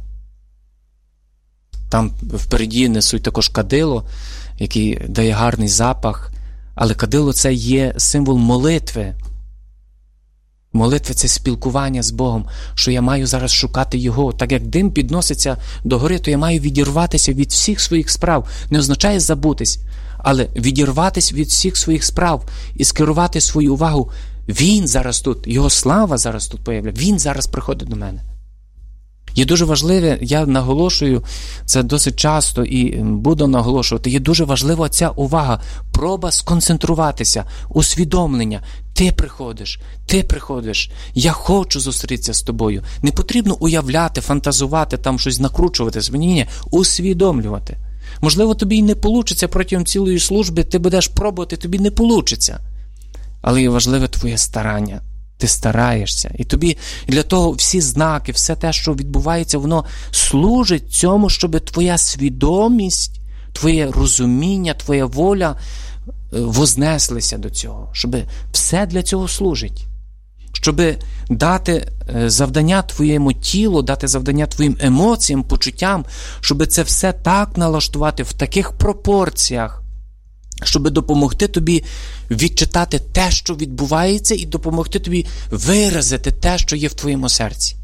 Там впереді несуть також кадило, який дає гарний запах, але кадило – це є символ молитви. Молитва – це спілкування з Богом, що я маю зараз шукати Його. Так як дим підноситься до гори, то я маю відірватися від всіх своїх справ. Не означає забутись, але відірватися від всіх своїх справ і скерувати свою увагу. Він зараз тут, Його слава зараз тут появляє, Він зараз приходить до мене. Є дуже важливе, я наголошую це досить часто і буду наголошувати, є дуже важлива ця увага, проба сконцентруватися, усвідомлення. Ти приходиш, я хочу зустрітися з тобою. Не потрібно уявляти, фантазувати, там щось накручувати. Ні, усвідомлювати. Можливо, тобі й не вийде протягом цілої служби, ти будеш пробувати, тобі не вийде. Але є важливе твоє старання. ти стараєшся. І тобі для того всі знаки, все те, що відбувається, воно служить цьому, щоб твоя свідомість, твоє розуміння, твоя воля вознеслися до цього. Щоб все для цього служить. Щоб дати завдання твоєму тілу, дати завдання твоїм емоціям, почуттям, щоб це все так налаштувати в таких пропорціях, щоб допомогти тобі відчитати те, що відбувається, і допомогти тобі виразити те, що є в твоєму серці.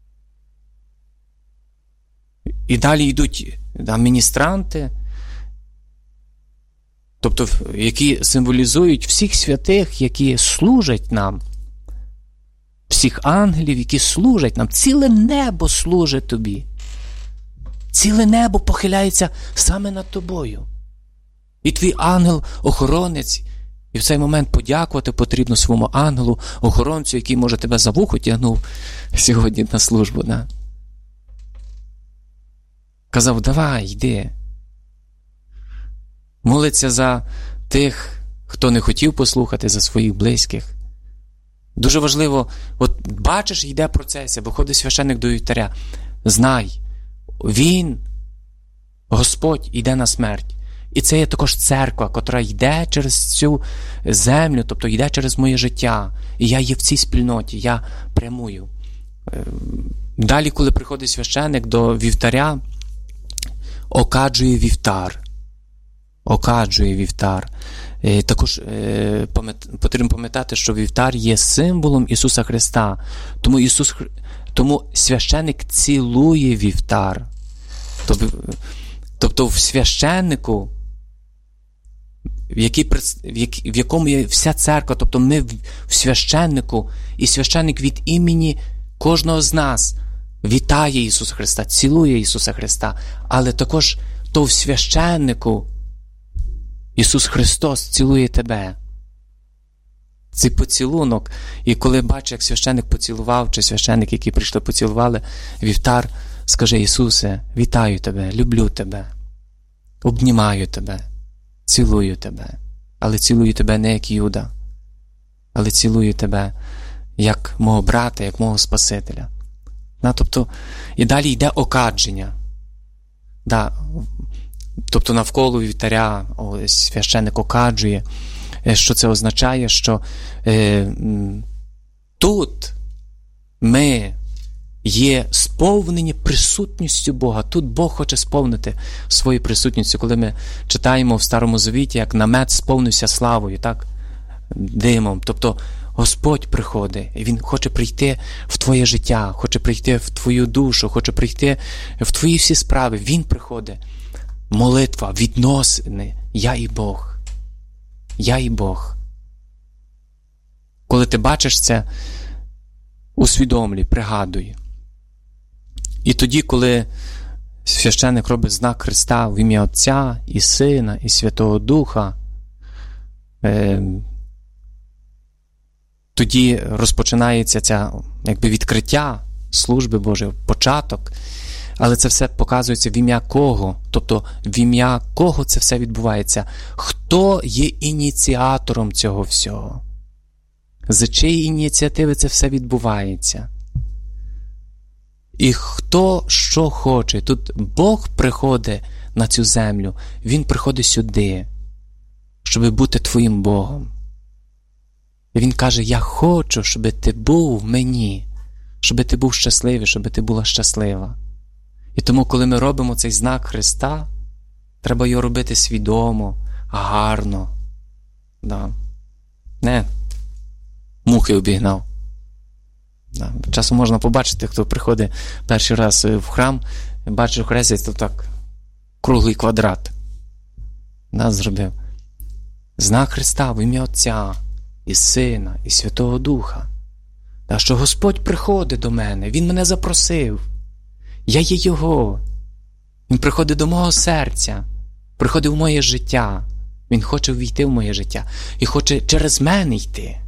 І далі йдуть міністранти, тобто, які символізують всіх святих, які служать нам, всіх ангелів, які служать нам. Ціле небо служить тобі. Ціле небо похиляється саме над тобою. І твій ангел-охоронець, і в цей момент подякувати потрібно своєму ангелу-охоронцю, який, може, тебе за вухо тягнув сьогодні на службу. Да? Казав, давай, йди. Молиться за тих, хто не хотів послухати, за своїх близьких. Дуже важливо, от бачиш, йде процесія, виходить священник до вівтаря. Знай, він, Господь, йде на смерть. І це є також церква, котра йде через цю землю, тобто йде через моє життя. І я є в цій спільноті, я прямую. Далі, коли приходить священник до вівтаря, окаджує вівтар. Окаджує вівтар. Також потрібно пам'ятати, що вівтар є символом Ісуса Христа. Тому священник цілує вівтар. Тобто в священнику, в якому є вся церква, тобто ми в священнику, і священник від імені кожного з нас вітає Ісуса Христа, цілує Ісуса Христа, але також то в священнику Ісус Христос цілує тебе. Цей поцілунок, і коли бачиш, як священник поцілував, чи священник, які прийшли, поцілували вівтар, скажи: Ісусе, вітаю тебе, люблю тебе, обнімаю тебе, цілую тебе. Але цілую тебе не як Юда, але цілую тебе як мого брата, як мого Спасителя. Тобто, і далі йде окадження. Тобто навколо вівтаря священник окаджує. Що це означає? Що тут ми є сповнені присутністю Бога. Тут Бог хоче сповнити свою присутністю. Коли ми читаємо в Старому Завіті, як намет сповнився славою, так? Димом. Тобто Господь приходить, і Він хоче прийти в твоє життя, хоче прийти в твою душу, хоче прийти в твої всі справи. Він приходить. Молитва, відносини. Я і Бог. Я і Бог. Коли ти бачиш це, усвідомлюй, пригадуй. І тоді, коли священник робить знак Христа в ім'я Отця, і Сина, і Святого Духа, тоді розпочинається це відкриття служби Божої, початок. Але це все показується в ім'я кого? Тобто в ім'я кого це все відбувається? Хто є ініціатором цього всього? За чиї ініціативи це все відбувається? І хто що хоче? Тут Бог приходить на цю землю. Він приходить сюди, щоб бути твоїм Богом. І Він каже: я хочу, щоб ти був в мені, щоб ти був щасливий, щоб ти була щаслива. І тому, коли ми робимо цей знак Христа, треба його робити свідомо, гарно. Не мухи обігнав. Часом можна побачити, хто приходить перший раз в храм, бачить хрестить, то так круглий квадрат. Зробив. Знак Христа в ім'я Отця, і Сина, і Святого Духа. Що Господь приходить до мене, Він мене запросив. Я є Його. Він приходить до мого серця, приходить в моє життя. Він хоче ввійти в моє життя і хоче через мене йти.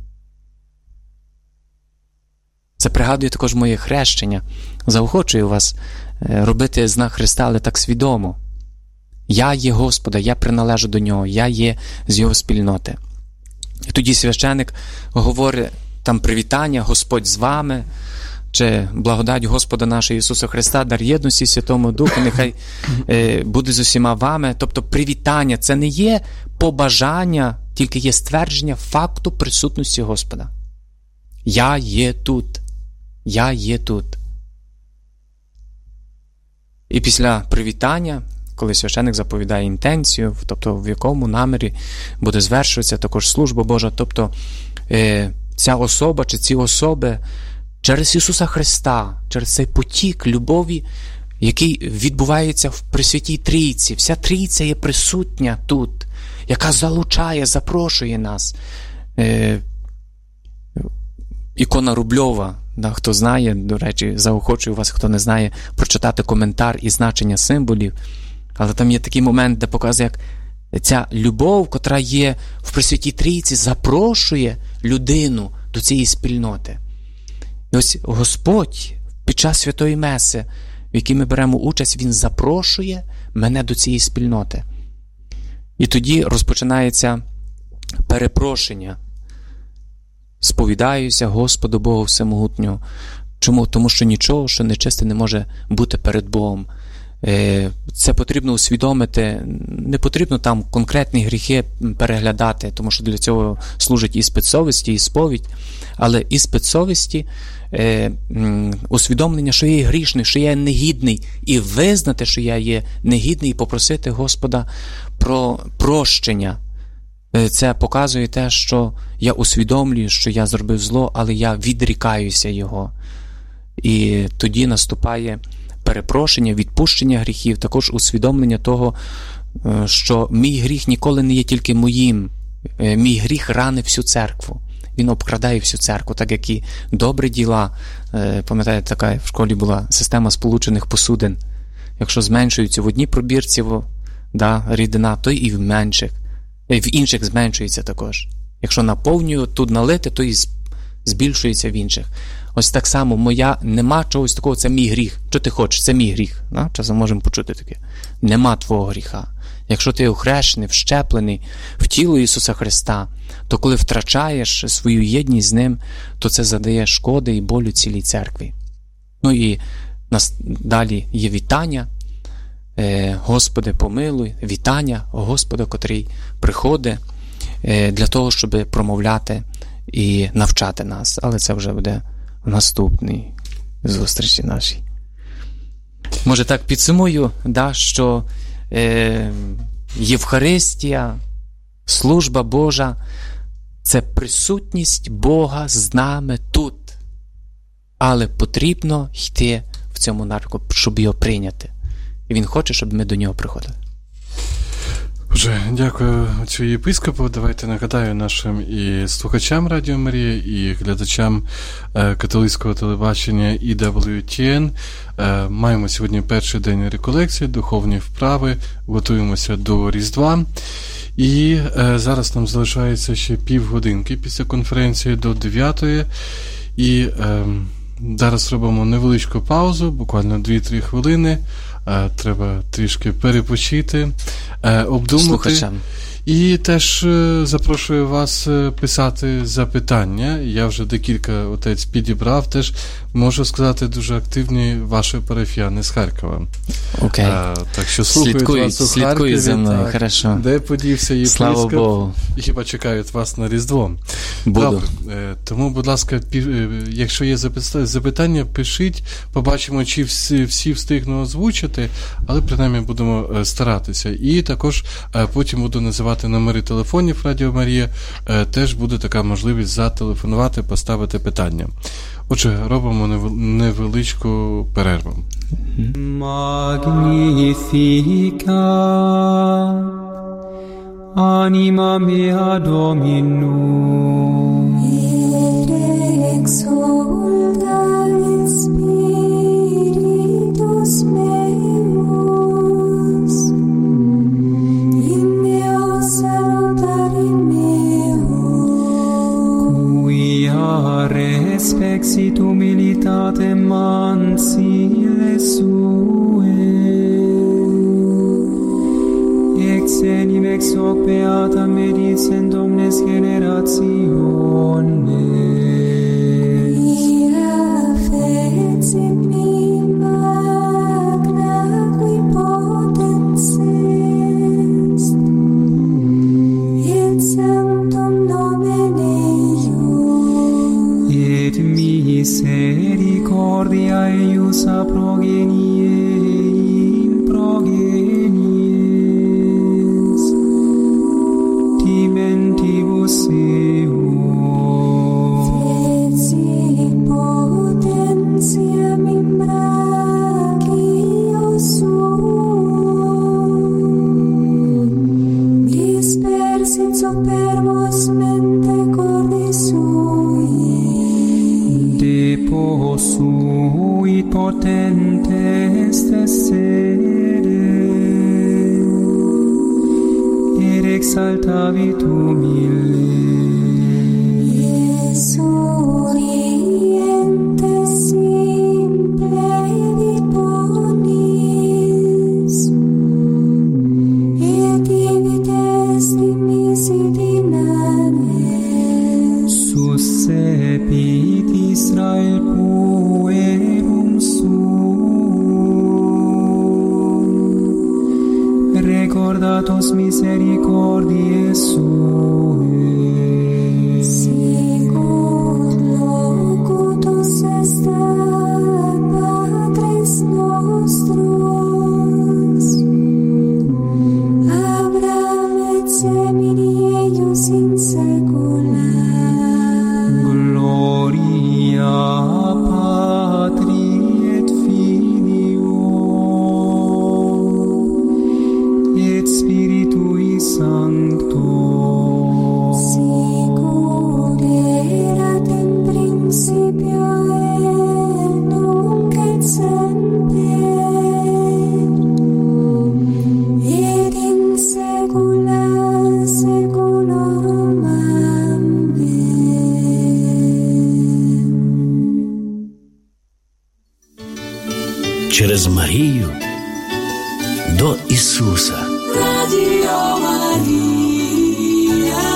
Це пригадує також моє хрещення. Заохочую вас робити знак Христа, але так свідомо. Я є Господа, я приналежу до Нього, я є з Його спільноти. І тоді священик говорить там привітання, Господь з вами, чи благодать Господа нашого Ісуса Христа, дар єдності Святому Духу, нехай буде з усіма вами. Тобто привітання – це не є побажання, тільки є ствердження факту присутності Господа. Я є тут. Я є тут. І після привітання, коли священик заповідає інтенцію, тобто в якому намірі буде звершуватися також служба Божа, тобто ця особа чи ці особи через Ісуса Христа, через цей потік любові, який відбувається в Пресвятій Трійці. Вся Трійця є присутня тут, яка залучає, запрошує нас. Ікона Рубльова, хто знає, до речі, заохочую вас, хто не знає, прочитати коментар і значення символів. Але там є такий момент, де показує, як ця любов, котра є в Пресвятій Трійці, запрошує людину до цієї спільноти. І ось Господь під час Святої Меси, в якій ми беремо участь, Він запрошує мене до цієї спільноти. І тоді розпочинається перепрошення. Сповідаюся Господу Богу Всемогутнього. Чому? Тому що нічого, що нечисте, не може бути перед Богом. Це потрібно усвідомити. Не потрібно там конкретні гріхи переглядати, тому що для цього служить іспит совісті, і сповідь. Але іспит совісті, усвідомлення, що я є грішний, що я є негідний, і визнати, що я є негідний, і попросити Господа про прощення. Це показує те, що я усвідомлюю, що я зробив зло, але я відрікаюся його. І тоді наступає перепрошення, відпущення гріхів, також усвідомлення того, що мій гріх ніколи не є тільки моїм. Мій гріх ранить всю церкву. Він обкрадає всю церкву, так як і добрі діла. Пам'ятаєте, така в школі була система сполучених посудин. Якщо зменшується в одній пробірці рідина, то і в інших зменшується також. Якщо наповнюю, тут налити, то і збільшується в інших. Ось так само нема чогось такого, це мій гріх. Що ти хочеш? Це мій гріх. Часом можемо почути таке. Нема твого гріха. Якщо ти охрещений, вщеплений в тіло Ісуса Христа, то коли втрачаєш свою єдність з Ним, то це задає шкоди і болю цілій церкві. Ну і далі є вітання. Господи, помилуй, вітання Господа, котрий приходить для того, щоб промовляти і навчати нас. Але це вже буде в наступній зустрічі нашій. Може так підсумую, що Євхаристія, служба Божа – це присутність Бога з нами тут. Але потрібно йти в цьому напрямку, щоб його прийняти. І Він хоче, щоб ми до нього приходили. Вже дякую отцю єпископу. Давайте нагадаю нашим і слухачам Радіо Марія, і глядачам католицького телебачення EWTN. Маємо сьогодні перший день реколекції, духовні вправи, готуємося до Різдва. І зараз нам залишається ще півгодинки після конференції до 9-ї. І зараз робимо невеличку паузу, буквально 2-3 хвилини. Треба трішки перепочити, обдумати. Слухачам. І теж запрошую вас писати запитання. Я вже декілька, отець, підібрав. Теж, можу сказати, дуже активні ваші парафіяни з Харкова. Окей. Так що слухають вас у Харкові. Слідкують за мною, хорошо. Де подівся єпископ? Слава Богу. І хіба чекають вас на Різдво? Буду. Добре. Тому, будь ласка, якщо є запитання, пишіть. Побачимо, чи всі встигну озвучити, але принаймні будемо старатися. І також потім буду називати номери телефонів Радіо Марія, теж буде така можливість зателефонувати, поставити питання. Отже, робимо невеличку перерву. Magnificat anima mea Dominum et exulta spiritus meus in Deo salutari meo quia respexit humilitatem mansile sue ex enim ex hoc beata medicent omnes generationes exaltavit humile. Sorientes simple diponis, et divides dimisi dinanes. Suscepit Israel puerum suum, recordatos misericordiae suae. Sicut locutus est Patris nostros, Abraham et semini eius in saecula. Gloria Patri et Filio et Spiritui Sancto. Sicut erat in principio et nunc et semper, et in saecula saeculorum. Amen. Через Марію до Ісуса. Radio Maria.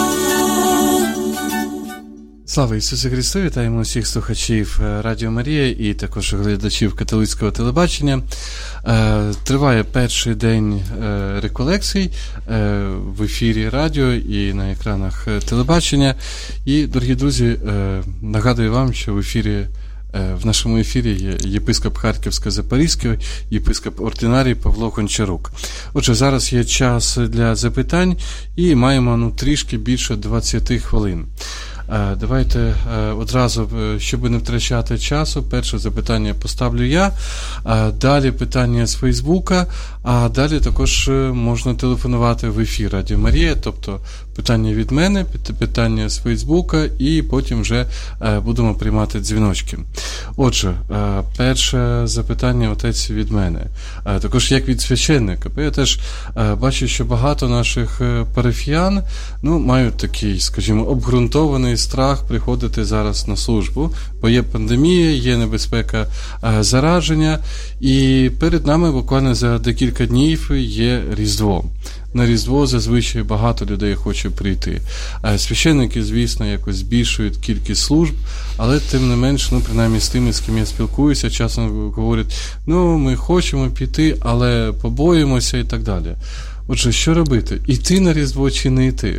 Слава Ісусу Христу! Вітаємо усіх слухачів Радіо Марія і також глядачів католицького телебачення. Триває перший день реколекцій в ефірі радіо і на екранах телебачення. І, дорогі друзі, нагадую вам, що в нашому ефірі є єпископ Харківсько-Запорізький, єпископ ординарій Павло Гончарук. Отже, зараз є час для запитань і маємо трішки більше 20 хвилин. Давайте одразу, щоб не втрачати часу, перше запитання поставлю я, далі питання з Фейсбука, а далі також можна телефонувати в ефір Радіо Марія, тобто питання від мене, питання з Фейсбука, і потім вже будемо приймати дзвіночки. Отже, перше запитання, отець, від мене. Також як від священника. Бо я теж бачу, що багато наших парафіян мають такий, скажімо, обґрунтований страх приходити зараз на службу, бо є пандемія, є небезпека зараження, і перед нами буквально за декілька днів є Різдво. На Різдво зазвичай багато людей хоче прийти. Священники, звісно, якось збільшують кількість служб, але тим не менш, принаймні з тими, з ким я спілкуюся, часом говорять, ми хочемо піти, але побоїмося і так далі. Отже, що робити? Іти на Різдво чи не йти?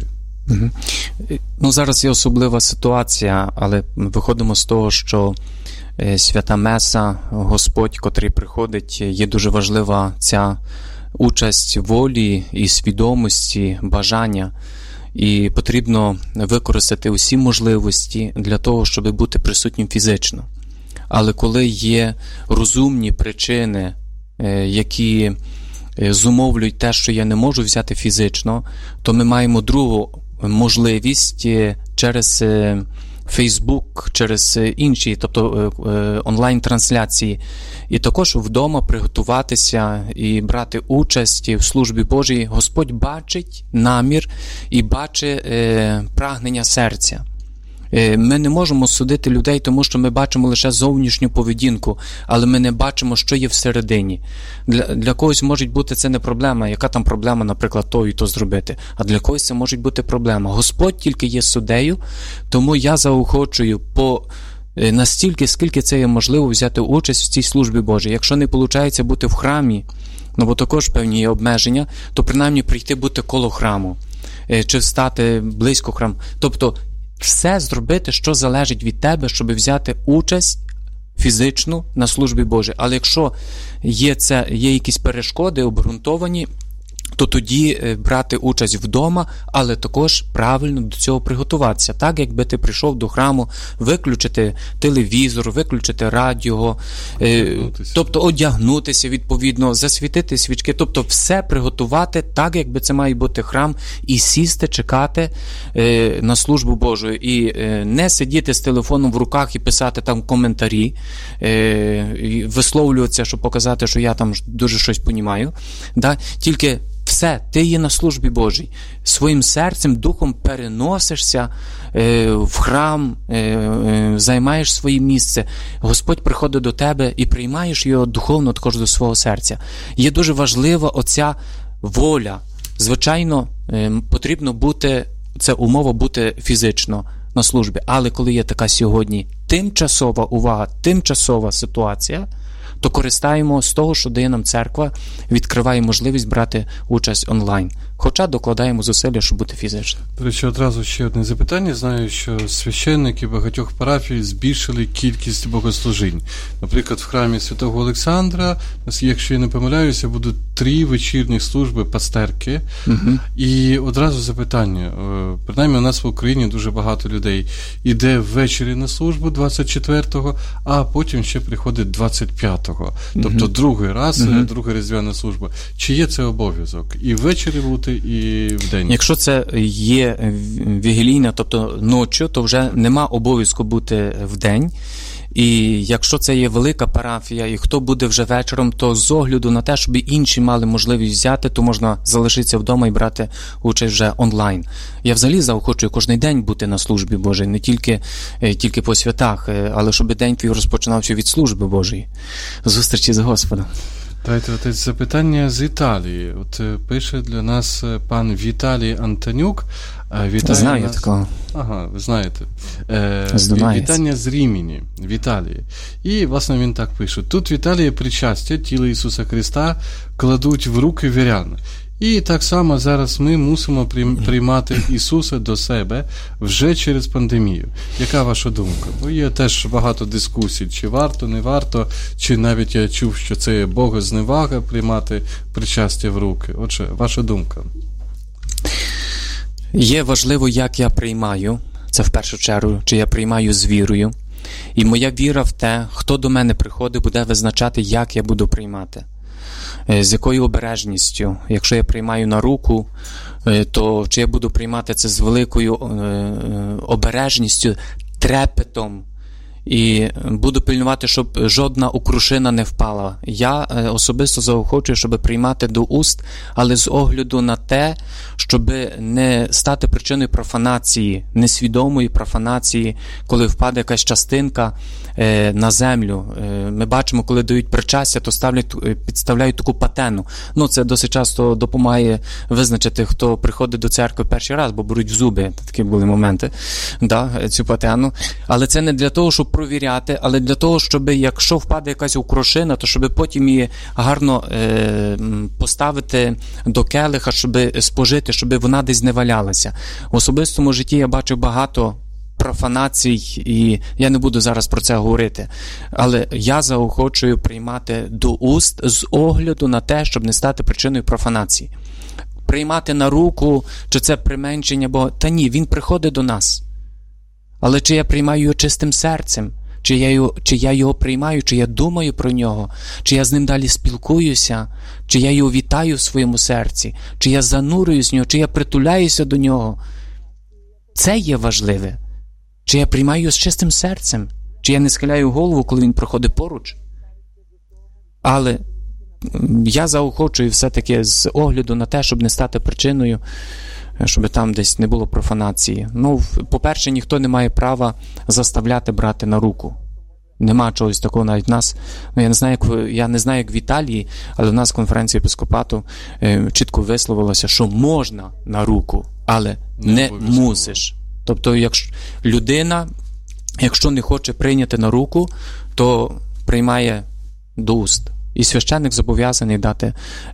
Зараз є особлива ситуація, але виходимо з того, що свята Меса, Господь, котрий приходить, є дуже важлива ця участь волі і свідомості, бажання. І потрібно використати усі можливості для того, щоб бути присутнім фізично. Але коли є розумні причини, які зумовлюють те, що я не можу взяти фізично, то ми маємо другу можливість через Facebook, через інші, тобто онлайн-трансляції, і також вдома приготуватися і брати участь в службі Божій. Господь бачить намір і бачить прагнення серця. Ми не можемо судити людей, тому що ми бачимо лише зовнішню поведінку, але ми не бачимо, що є всередині. Для когось може бути це не проблема, яка там проблема, наприклад, то і то зробити, а для когось це може бути проблема. Господь тільки є суддею, тому я заохочую настільки, скільки це є можливо, взяти участь в цій службі Божій. Якщо не виходить бути в храмі, бо також певні є обмеження, то принаймні прийти бути коло храму, чи стати близько храму. Тобто все зробити, що залежить від тебе, щоб взяти участь фізичну на службі Божій. Але якщо є якісь перешкоди обґрунтовані, то тоді брати участь вдома, але також правильно до цього приготуватися. Так, якби ти прийшов до храму, виключити телевізор, виключити радіо, тобто одягнутися відповідно, засвітити свічки, тобто все приготувати так, якби це має бути храм, і сісти, чекати на службу Божу. І не сидіти з телефоном в руках і писати там коментарі, висловлюватися, щоб показати, що я там дуже щось понімаю. Тільки Все, ти є на службі Божій. Своїм серцем, духом переносишся в храм, займаєш своє місце. Господь приходить до тебе і приймаєш його духовно також до свого серця. Є дуже важлива оця воля. Звичайно, потрібно бути, це умова бути фізично на службі. Але коли є така сьогодні тимчасова ситуація, то користаємо з того, що дає нам церква, відкриває можливість брати участь онлайн. Хоча докладаємо зусилля, щоб бути фізично. До речі, одразу ще одне запитання. Знаю, що священники багатьох парафій збільшили кількість богослужінь. Наприклад, в храмі Святого Олександра, якщо я не помиляюся, будуть 3 вечірні служби пастерки. Угу. І одразу запитання. Принаймні, у нас в Україні дуже багато людей іде ввечері на службу 24-го, а потім ще приходить 25-го. Тобто другий раз, друга різдвяна служба. Чи є це обов'язок? І ввечері бути, і вдень? Якщо це є вігілійна, тобто ночі, то вже нема обов'язку бути вдень. І якщо це є велика парафія, і хто буде вже вечором, то з огляду на те, щоб інші мали можливість взяти, то можна залишитися вдома і брати участь вже онлайн. Я взагалі заохочую кожен день бути на службі Божій, не тільки по святах, але щоб день твій розпочинався від служби Божої, зустрічі з Господом. Давайте, отець, запитання з Італії. От пише для нас пан Віталій Антонюк. Знаю нас... такого. Ага, ви знаєте. Вітання з Рімені, в Італії. І, власне, він так пише. Тут в Італії причастя тіла Ісуса Христа кладуть в руки вірян. І так само зараз ми мусимо приймати Ісуса до себе вже через пандемію. Яка ваша думка? Бо є теж багато дискусій, чи варто, не варто, чи навіть я чув, що це є богозневага приймати причастя в руки. Отже, ваша думка. Є важливо, як я приймаю, це в першу чергу, чи я приймаю з вірою. І моя віра в те, хто до мене приходить, буде визначати, як я буду приймати. З якою обережністю. Якщо я приймаю на руку, то чи я буду приймати це з великою обережністю, трепетом, і буду пильнувати, щоб жодна окрушина не впала. Я особисто заохочую, щоб приймати до уст, але з огляду на те, щоб не стати причиною профанації, несвідомої профанації, коли впаде якась частинка на землю. Ми бачимо, коли дають причастя, то підставляють таку патену. Це досить часто допомагає визначити, хто приходить до церкви перший раз, бо беруть в зуби, такі були моменти, цю патену. Але це не для того, щоб провіряти, але для того, щоб якщо впаде якась окрушина, то щоб потім її гарно поставити до келиха, щоб спожити, щоб вона десь не валялася. В особистому житті я бачив багато профанацій, і я не буду зараз про це говорити. Але я заохочую приймати до уст з огляду на те, щоб не стати причиною профанації. Приймати на руку, чи це применшення Бога? Та ні, він приходить до нас. Але чи я приймаю його чистим серцем? Чи я його приймаю, чи я думаю про нього? Чи я з ним далі спілкуюся? Чи я його вітаю в своєму серці? Чи я занурююсь в нього? Чи я притуляюся до нього? Це є важливе. Чи я приймаю його з чистим серцем? Чи я не схиляю голову, коли він проходить поруч? Але я заохочую все-таки з огляду на те, щоб не стати причиною, щоб там десь не було профанації. По-перше, ніхто не має права заставляти брати на руку. Нема чогось такого навіть в нас. Я не знаю, як в Італії, але в нас конференція єпископату чітко висловилася, що можна на руку, але не мусиш. Тобто, людина, якщо не хоче прийняти на руку, то приймає до уст. І священник зобов'язаний дати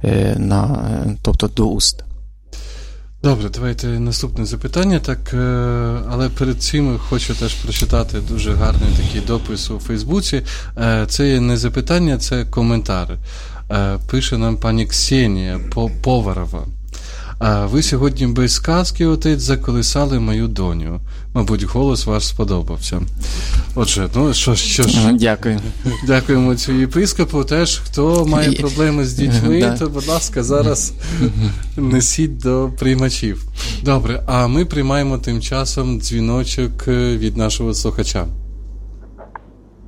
до уст. Добре, давайте наступне запитання. Але перед цим хочу теж прочитати дуже гарний такий допис у Фейсбуці. Це є не запитання, це коментар. Пише нам пані Ксенія Поварова. Ви сьогодні без сказки, отець, заколисали мою доню. Мабуть, голос ваш сподобався. Отже, що ж. Дякую. Дякуємо цю єпископу. Теж, хто має проблеми з дітьми, то, будь ласка, зараз несіть до приймачів. Добре, а ми приймаємо тим часом дзвіночок від нашого слухача.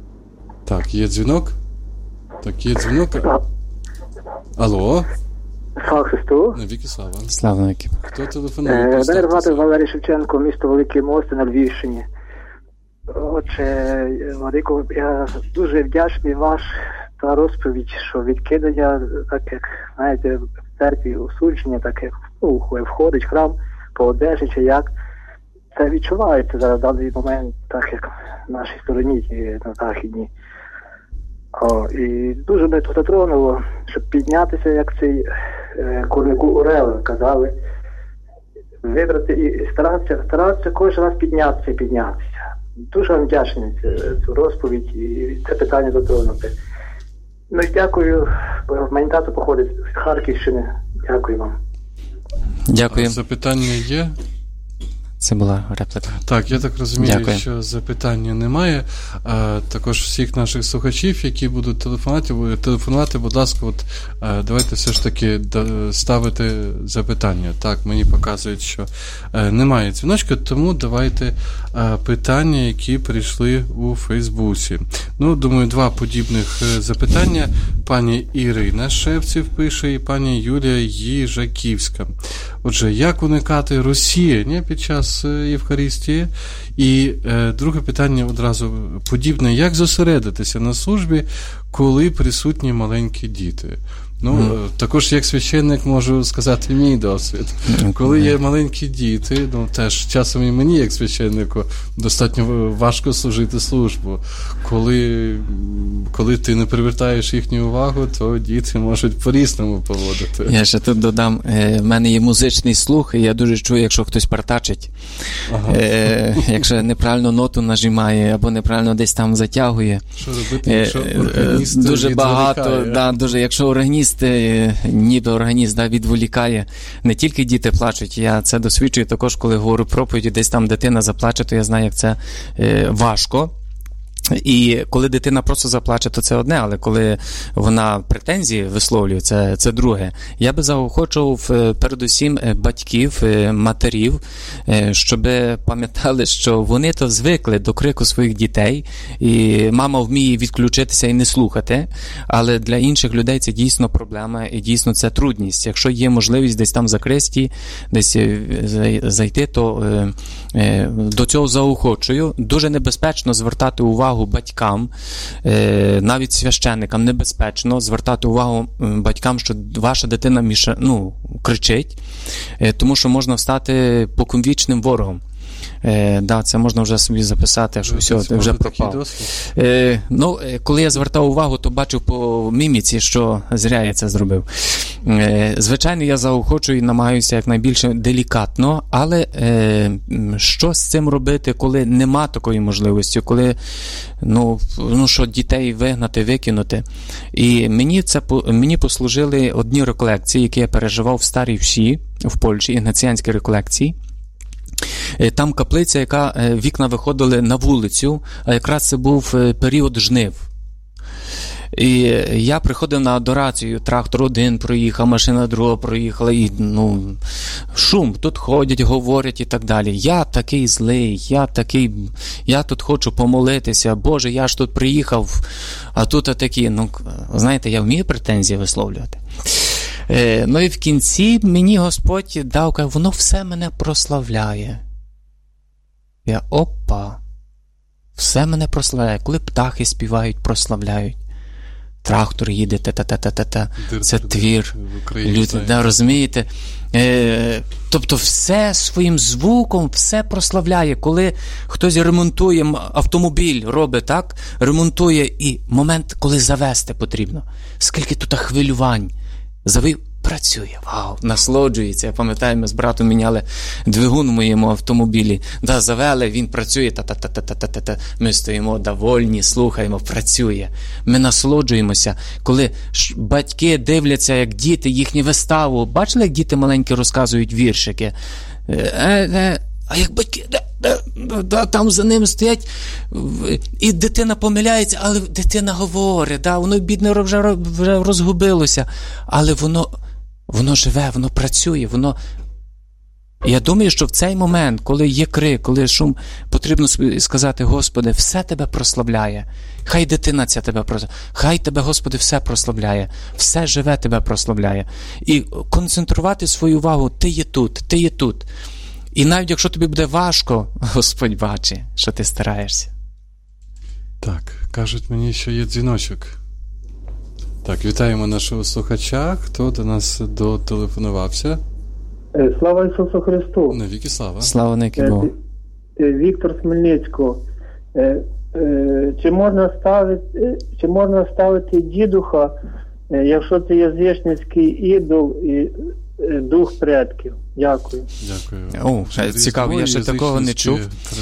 Так, є дзвінок? Алло? Слава Христу. Навіки слава. Слава навіки. Хто телефонує? Мене звати Валерій Шевченко, місто Великий Мост на Львівщині. Отже, Владико, я дуже вдячний ваш та розповідь, що відкидання, так як, знаєте, в церкві осудження, так як входить в храм по одежі чи як, це відчувається зараз в даний момент, так як в нашій стороні на західній. І дуже мене тут затронуло, щоб піднятися, як цей Корнику Орел казали, вибрати і старатися кожен раз піднятися. Дуже вам вдячний за цю розповідь і це питання затронути. Ну і дякую, бо мені тато походить з Харківщини. Дякую вам. Дякую. Запитання є? Це була репліка. Так, я так розумію, Дякую. що запитання немає. Також всіх наших слухачів, які будуть телефонувати, будь ласка, давайте все ж таки ставити запитання. Так, мені показують, що немає дзвіночка, тому давайте питання, які прийшли у Фейсбуці. Ну, думаю, два подібних запитання. Пані Ірина Шевців пише і пані Юлія Їжаківська. Отже, як уникати розсіяння під час Євхаристії? І друге питання одразу подібне. Як зосередитися на службі, коли присутні маленькі діти? Ну, також як священник можу сказати мій досвід. Коли є маленькі діти, ну теж часом і мені, як священнику, достатньо важко служити службу. Коли ти не привертаєш їхню увагу, то діти можуть по-різному поводити. Я ще тут додам, в мене є музичний слух, і я дуже чую, якщо хтось партачить. Ага. Якщо неправильно ноту нажимає, або неправильно десь там затягує. Що робити, якщо органіст дуже багато, дуже, якщо органіст, ніби органіст відволікає, не тільки діти плачуть, я це досвідчую також, коли говорю проповіді, десь там дитина заплаче, то я знаю, як це важко. І коли дитина просто заплаче, то це одне, але коли вона претензії висловлює, це друге. Я би заохочував передусім батьків, матерів, щоб пам'ятали, що вони то звикли до крику своїх дітей, і мама вміє відключитися і не слухати, але для інших людей це дійсно проблема, і дійсно це трудність. Якщо є можливість десь там закристи, десь зайти, то до цього заохочую. Дуже небезпечно звертати увагу батькам, навіть священникам небезпечно звертати увагу батькам, що ваша дитина кричить, тому що можна стати поконвічним ворогом. Це можна вже собі записати, що все, ти вже пропав. Коли я звертав увагу, то бачив по міміці, що зря я це зробив. Звичайно, я заохочую і намагаюся якнайбільше делікатно, але що з цим робити, коли нема такої можливості, коли що дітей вигнати, викинути. І мені послужили одні реколекції, які я переживав в Старій Всі, в Польщі, ігнаціанські реколекції. Там каплиця, яка вікна виходили на вулицю, а якраз це був період жнив. І я приходив на адорацію, трактор один проїхав, машина друга проїхала, і шум, тут ходять, говорять і так далі. Я такий злий, я тут хочу помолитися, Боже, я ж тут приїхав, а тут такі, знаєте, я вмію претензії висловлювати. І в кінці мені Господь дав, воно все мене прославляє. Я, все мене прославляє. Коли птахи співають, прославляють. Трактор їде, це твір. Люди, розумієте? Тобто все своїм звуком, все прославляє. Коли хтось ремонтує автомобіль, робить так, ремонтує, і момент, коли завести потрібно. Скільки тут хвилювань. Завив, працює, вау, насолоджується. Я пам'ятаю, ми з братом міняли двигун в моєму автомобілі. Завели, він працює, Ми стоїмо довольні, слухаємо, працює. Ми насолоджуємося. Коли батьки дивляться, як діти, їхню виставу. Бачили, як діти маленькі розказують віршики? А як батьки, там за ним стоять, і дитина помиляється, але дитина говорить, воно бідне вже розгубилося, але воно живе, воно працює, Я думаю, що в цей момент, коли є крик, коли шум, потрібно сказати: Господи, все Тебе прославляє. Хай дитина ця Тебе прославляє. Хай Тебе, Господи, все прославляє. Все живе Тебе прославляє. І концентрувати свою увагу: Ти є тут, Ти є тут. І навіть якщо тобі буде важко, Господь бачить, що ти стараєшся. Так, кажуть мені, що є дзвіночок. Так, вітаємо нашого слухача. Хто до нас дотелефонувався? Слава Ісусу Христу! Навіки слава. Слава навіки Богу. Віктор з Хмельницького. Чи можна ставити дідуха, якщо це язичницький ідол і дух предків? Дякую. Дякую. Цікаво, я ще такого не чув.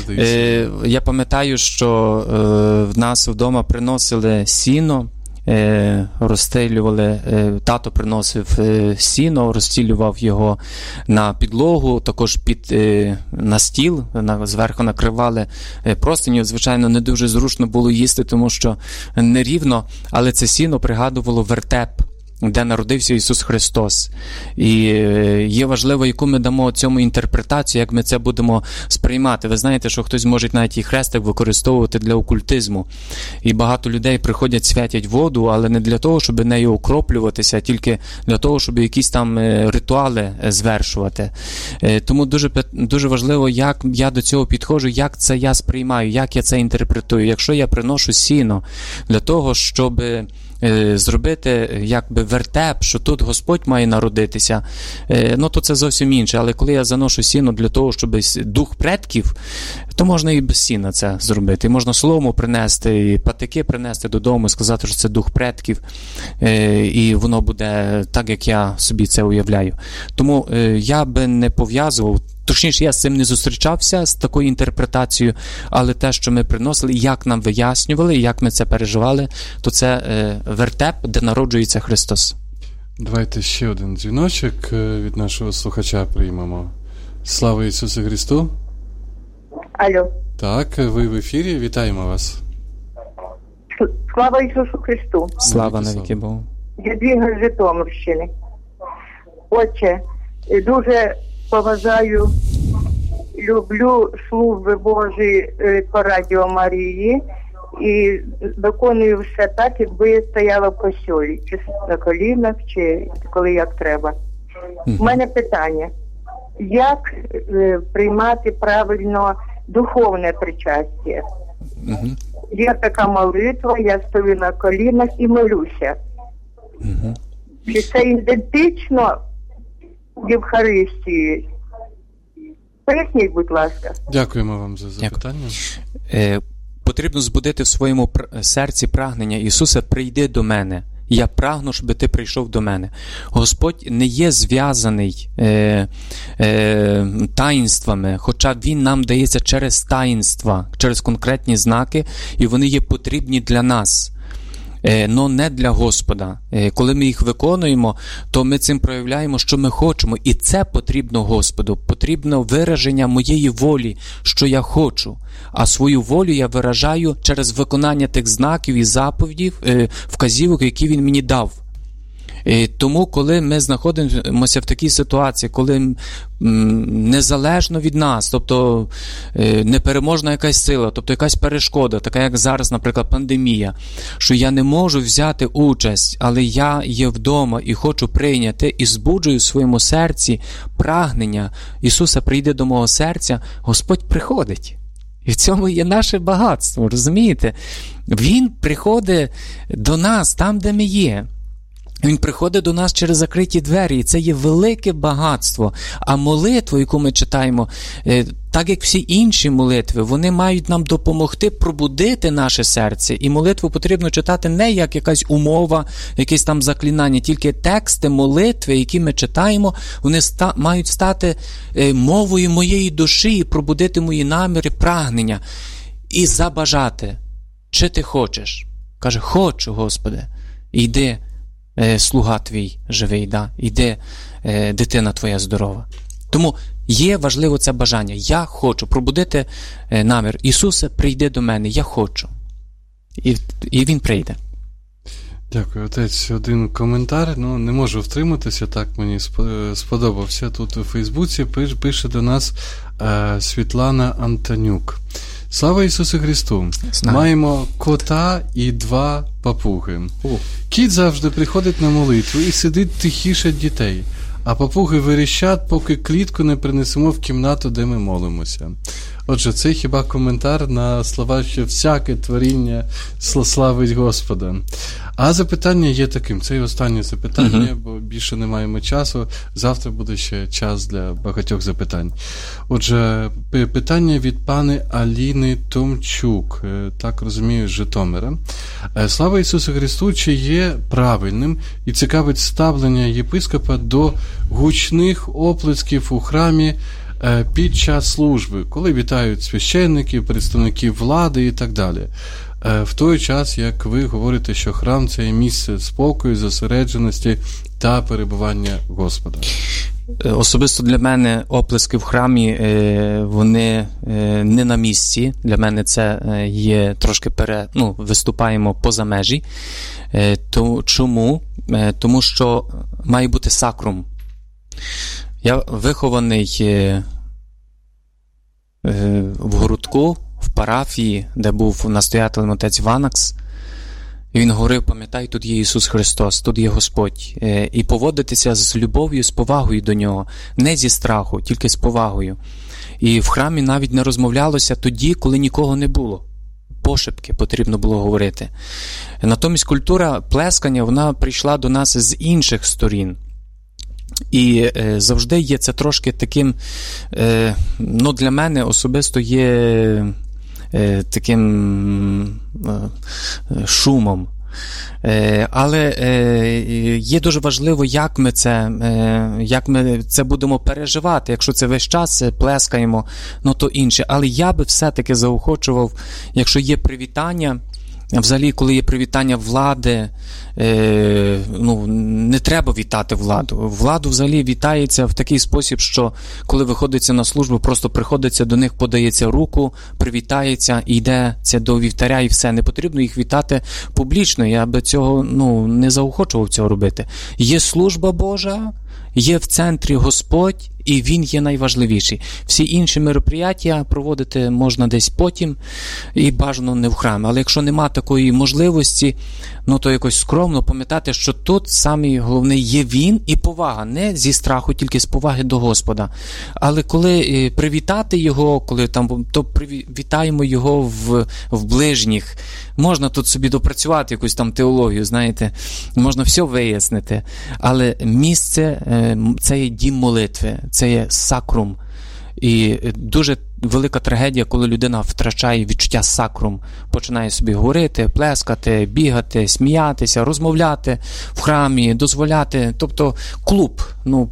Я пам'ятаю, що в нас вдома приносили сіно, розстелювали, тато приносив сіно, розстілював його на підлогу, також на стіл, зверху накривали простиню. Звичайно, не дуже зручно було їсти, тому що нерівно, але це сіно пригадувало вертеп, де народився Ісус Христос. І є важливо, яку ми дамо цьому інтерпретацію, як ми це будемо сприймати. Ви знаєте, що хтось може навіть і хрестик використовувати для окультизму. І багато людей приходять, святять воду, але не для того, щоб нею окроплюватися, а тільки для того, щоб якісь там ритуали звершувати. Тому дуже важливо, як я до цього підходжу, як це я сприймаю, як я це інтерпретую. Якщо я приношу сіно для того, щоб зробити якби вертеп, що тут Господь має народитися, то це зовсім інше. Але коли я заношу сіно для того, щоб дух предків, то можна і без сіна це зробити. І можна солому принести, і патики принести додому, сказати, що це дух предків, і воно буде так, як я собі це уявляю. Тому я би не пов'язував, точніше, я з цим не зустрічався, з такою інтерпретацією, але те, що ми приносили, як нам вияснювали, як ми це переживали, то це вертеп, де народжується Христос. Давайте ще один дзвіночок від нашого слухача приймемо. Слава Ісусу Христу! Алло. Так, ви в ефірі, вітаємо вас. Слава Ісусу Христу! Слава навіки Богу! Ядвіга з Житомирщини. Отче, дуже поважаю, люблю служби Божі по Радіо Марії і виконую все так, якби я стояла в костьолі, чи на колінах, чи коли як треба. У мене питання: як приймати правильно духовне причастя? Є така молитва, я стою на колінах і молюся. Чи це ідентично Євхаристії? Поясніть, будь ласка. Дякуємо вам за запитання. Потрібно збудити в своєму серці прагнення: Ісусе, прийди до мене. Я прагну, щоб ти прийшов до мене. Господь не є зв'язаний таїнствами, хоча Він нам дається через таїнства, через конкретні знаки, і вони є потрібні для нас. Но не для Господа. Коли ми їх виконуємо, то ми цим проявляємо, що ми хочемо. І це потрібно Господу. Потрібно вираження моєї волі, що я хочу. А свою волю я виражаю через виконання тих знаків і заповідів, вказівок, які Він мені дав. Тому, коли ми знаходимося в такій ситуації, коли незалежно від нас, тобто непереможна якась сила, тобто якась перешкода, така як зараз, наприклад, пандемія, що я не можу взяти участь, але я є вдома і хочу прийняти, і збуджую в своєму серці прагнення: Ісуса, прийди до мого серця, Господь приходить. І в цьому є наше багатство, розумієте? Він приходить до нас там, де ми є. Він приходить до нас через закриті двері, і це є велике багатство. А молитву, яку ми читаємо, так як всі інші молитви, вони мають нам допомогти пробудити наше серце. І молитву потрібно читати не як якась умова, якесь там заклинання, тільки тексти молитви, які ми читаємо, вони мають стати мовою моєї душі і пробудити мої наміри, прагнення. І забажати, чи ти хочеш. Каже: хочу, Господи, йди. Слуга твій живий, іде дитина твоя здорова. Тому є важливо це бажання. Я хочу пробудити намір: Ісусе, прийди до мене, я хочу. І Він прийде. Дякую, отець. Один коментар, не можу втриматися, так мені сподобався. Тут у Фейсбуці пише до нас Світлана Антонюк. Слава Ісусу Христу! Маємо кота і 2 папуги. Кіт завжди приходить на молитву і сидить тихіше дітей, а папуги верещать, поки клітку не принесемо в кімнату, де ми молимося. Отже, це хіба коментар на слова, що всяке творіння славить Господа. А запитання є таким. Це і останнє запитання, бо більше не маємо часу. Завтра буде ще час для багатьох запитань. Отже, питання від пани Аліни Томчук, так розумію, з Житомира. Слава Ісусу Христу, чи є правильним і цікавить ставлення єпископа до гучних оплесків у храмі під час служби, коли вітають священників, представників влади і так далі. В той час, як ви говорите, що храм – це є місце спокою, зосередженості та перебування Господа. Особисто для мене оплески в храмі, вони не на місці. Для мене це є трошки виступаємо поза межі. Чому? Тому що має бути сакрум. Я вихований в городку, в парафії, де був настоятелем отець Ванакс, і він говорив: пам'ятай, тут є Ісус Христос, тут є Господь. І поводитися з любов'ю, з повагою до Нього, не зі страху, тільки з повагою. І в храмі навіть не розмовлялося тоді, коли нікого не було. Пошепки потрібно було говорити. Натомість культура плескання, вона прийшла до нас з інших сторін. І завжди є це трошки таким, для мене особисто є таким шумом. Але є дуже важливо, як ми це будемо переживати. Якщо це весь час плескаємо, то інше. Але я би все-таки заохочував, якщо є привітання, взагалі, коли є привітання влади, не треба вітати владу. Владу взагалі вітається в такий спосіб, що коли виходиться на службу, просто приходиться до них, подається руку, привітається і йдеться до вівтаря і все. Не потрібно їх вітати публічно. Я би цього не заохочував цього робити. Є служба Божа, є в центрі Господь, і Він є найважливіший. Всі інші мероприятия проводити можна десь потім, і бажано не в храмі. Але якщо нема такої можливості, то якось скромно пам'ятати, що тут самий головний є Він і повага. Не зі страху, тільки з поваги до Господа. Але коли привітати Його, то привітаємо Його в ближніх. Можна тут собі допрацювати якусь там теологію, знаєте, можна все вияснити. Але місце – це є дім молитви, це є сакрум. І дуже велика трагедія, коли людина втрачає відчуття сакрум, починає собі говорити, плескати, бігати, сміятися, розмовляти в храмі, дозволяти. Тобто клуб,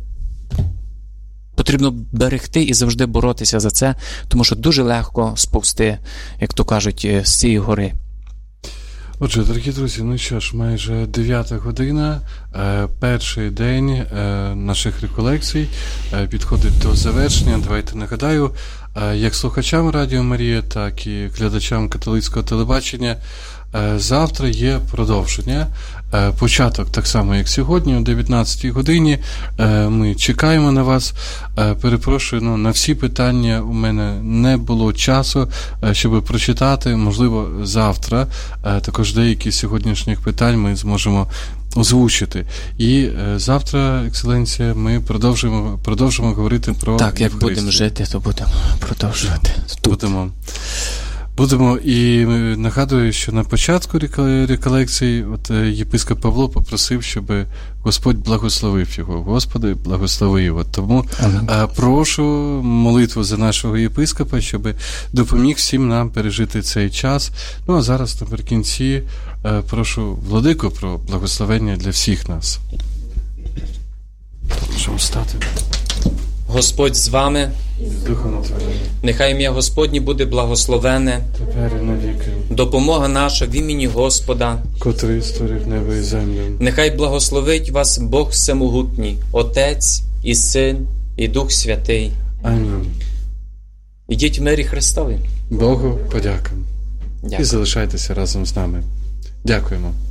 потрібно берегти і завжди боротися за це, тому що дуже легко сповзти, як то кажуть, з цієї гори. Отже, дорогі друзі, що ж, майже 9 година, перший день наших реколекцій підходить до завершення. Давайте нагадаю, як слухачам Радіо Марія, так і глядачам католицького телебачення, завтра є продовження. Початок так само, як сьогодні, о 19-й годині. Ми чекаємо на вас. Перепрошую, на всі питання у мене не було часу, щоб прочитати. Можливо, завтра також деякі з сьогоднішніх питань ми зможемо озвучити. І завтра, екселенція, ми продовжимо говорити про так, як будемо жити, то будемо продовжувати. Будемо, і нагадую, що на початку реколекції єпископ Павло попросив, щоб Господь благословив його. Господи, благослови його. Тому прошу молитву за нашого єпископа, щоб допоміг всім нам пережити цей час. А зараз наприкінці прошу владику про благословення для всіх нас. Прошу встати. Господь з вами. Духом Твоїм. Нехай ім'я Господнє буде благословене. Тепер і навіки. Допомога наша в імені Господа, котрий створив небо і землю. Нехай благословить вас Бог Всемогутній, Отець і Син і Дух Святий. Амінь. Ідіть в мирі Христові. Богу подяка. Дякую. І залишайтеся разом з нами. Дякуємо.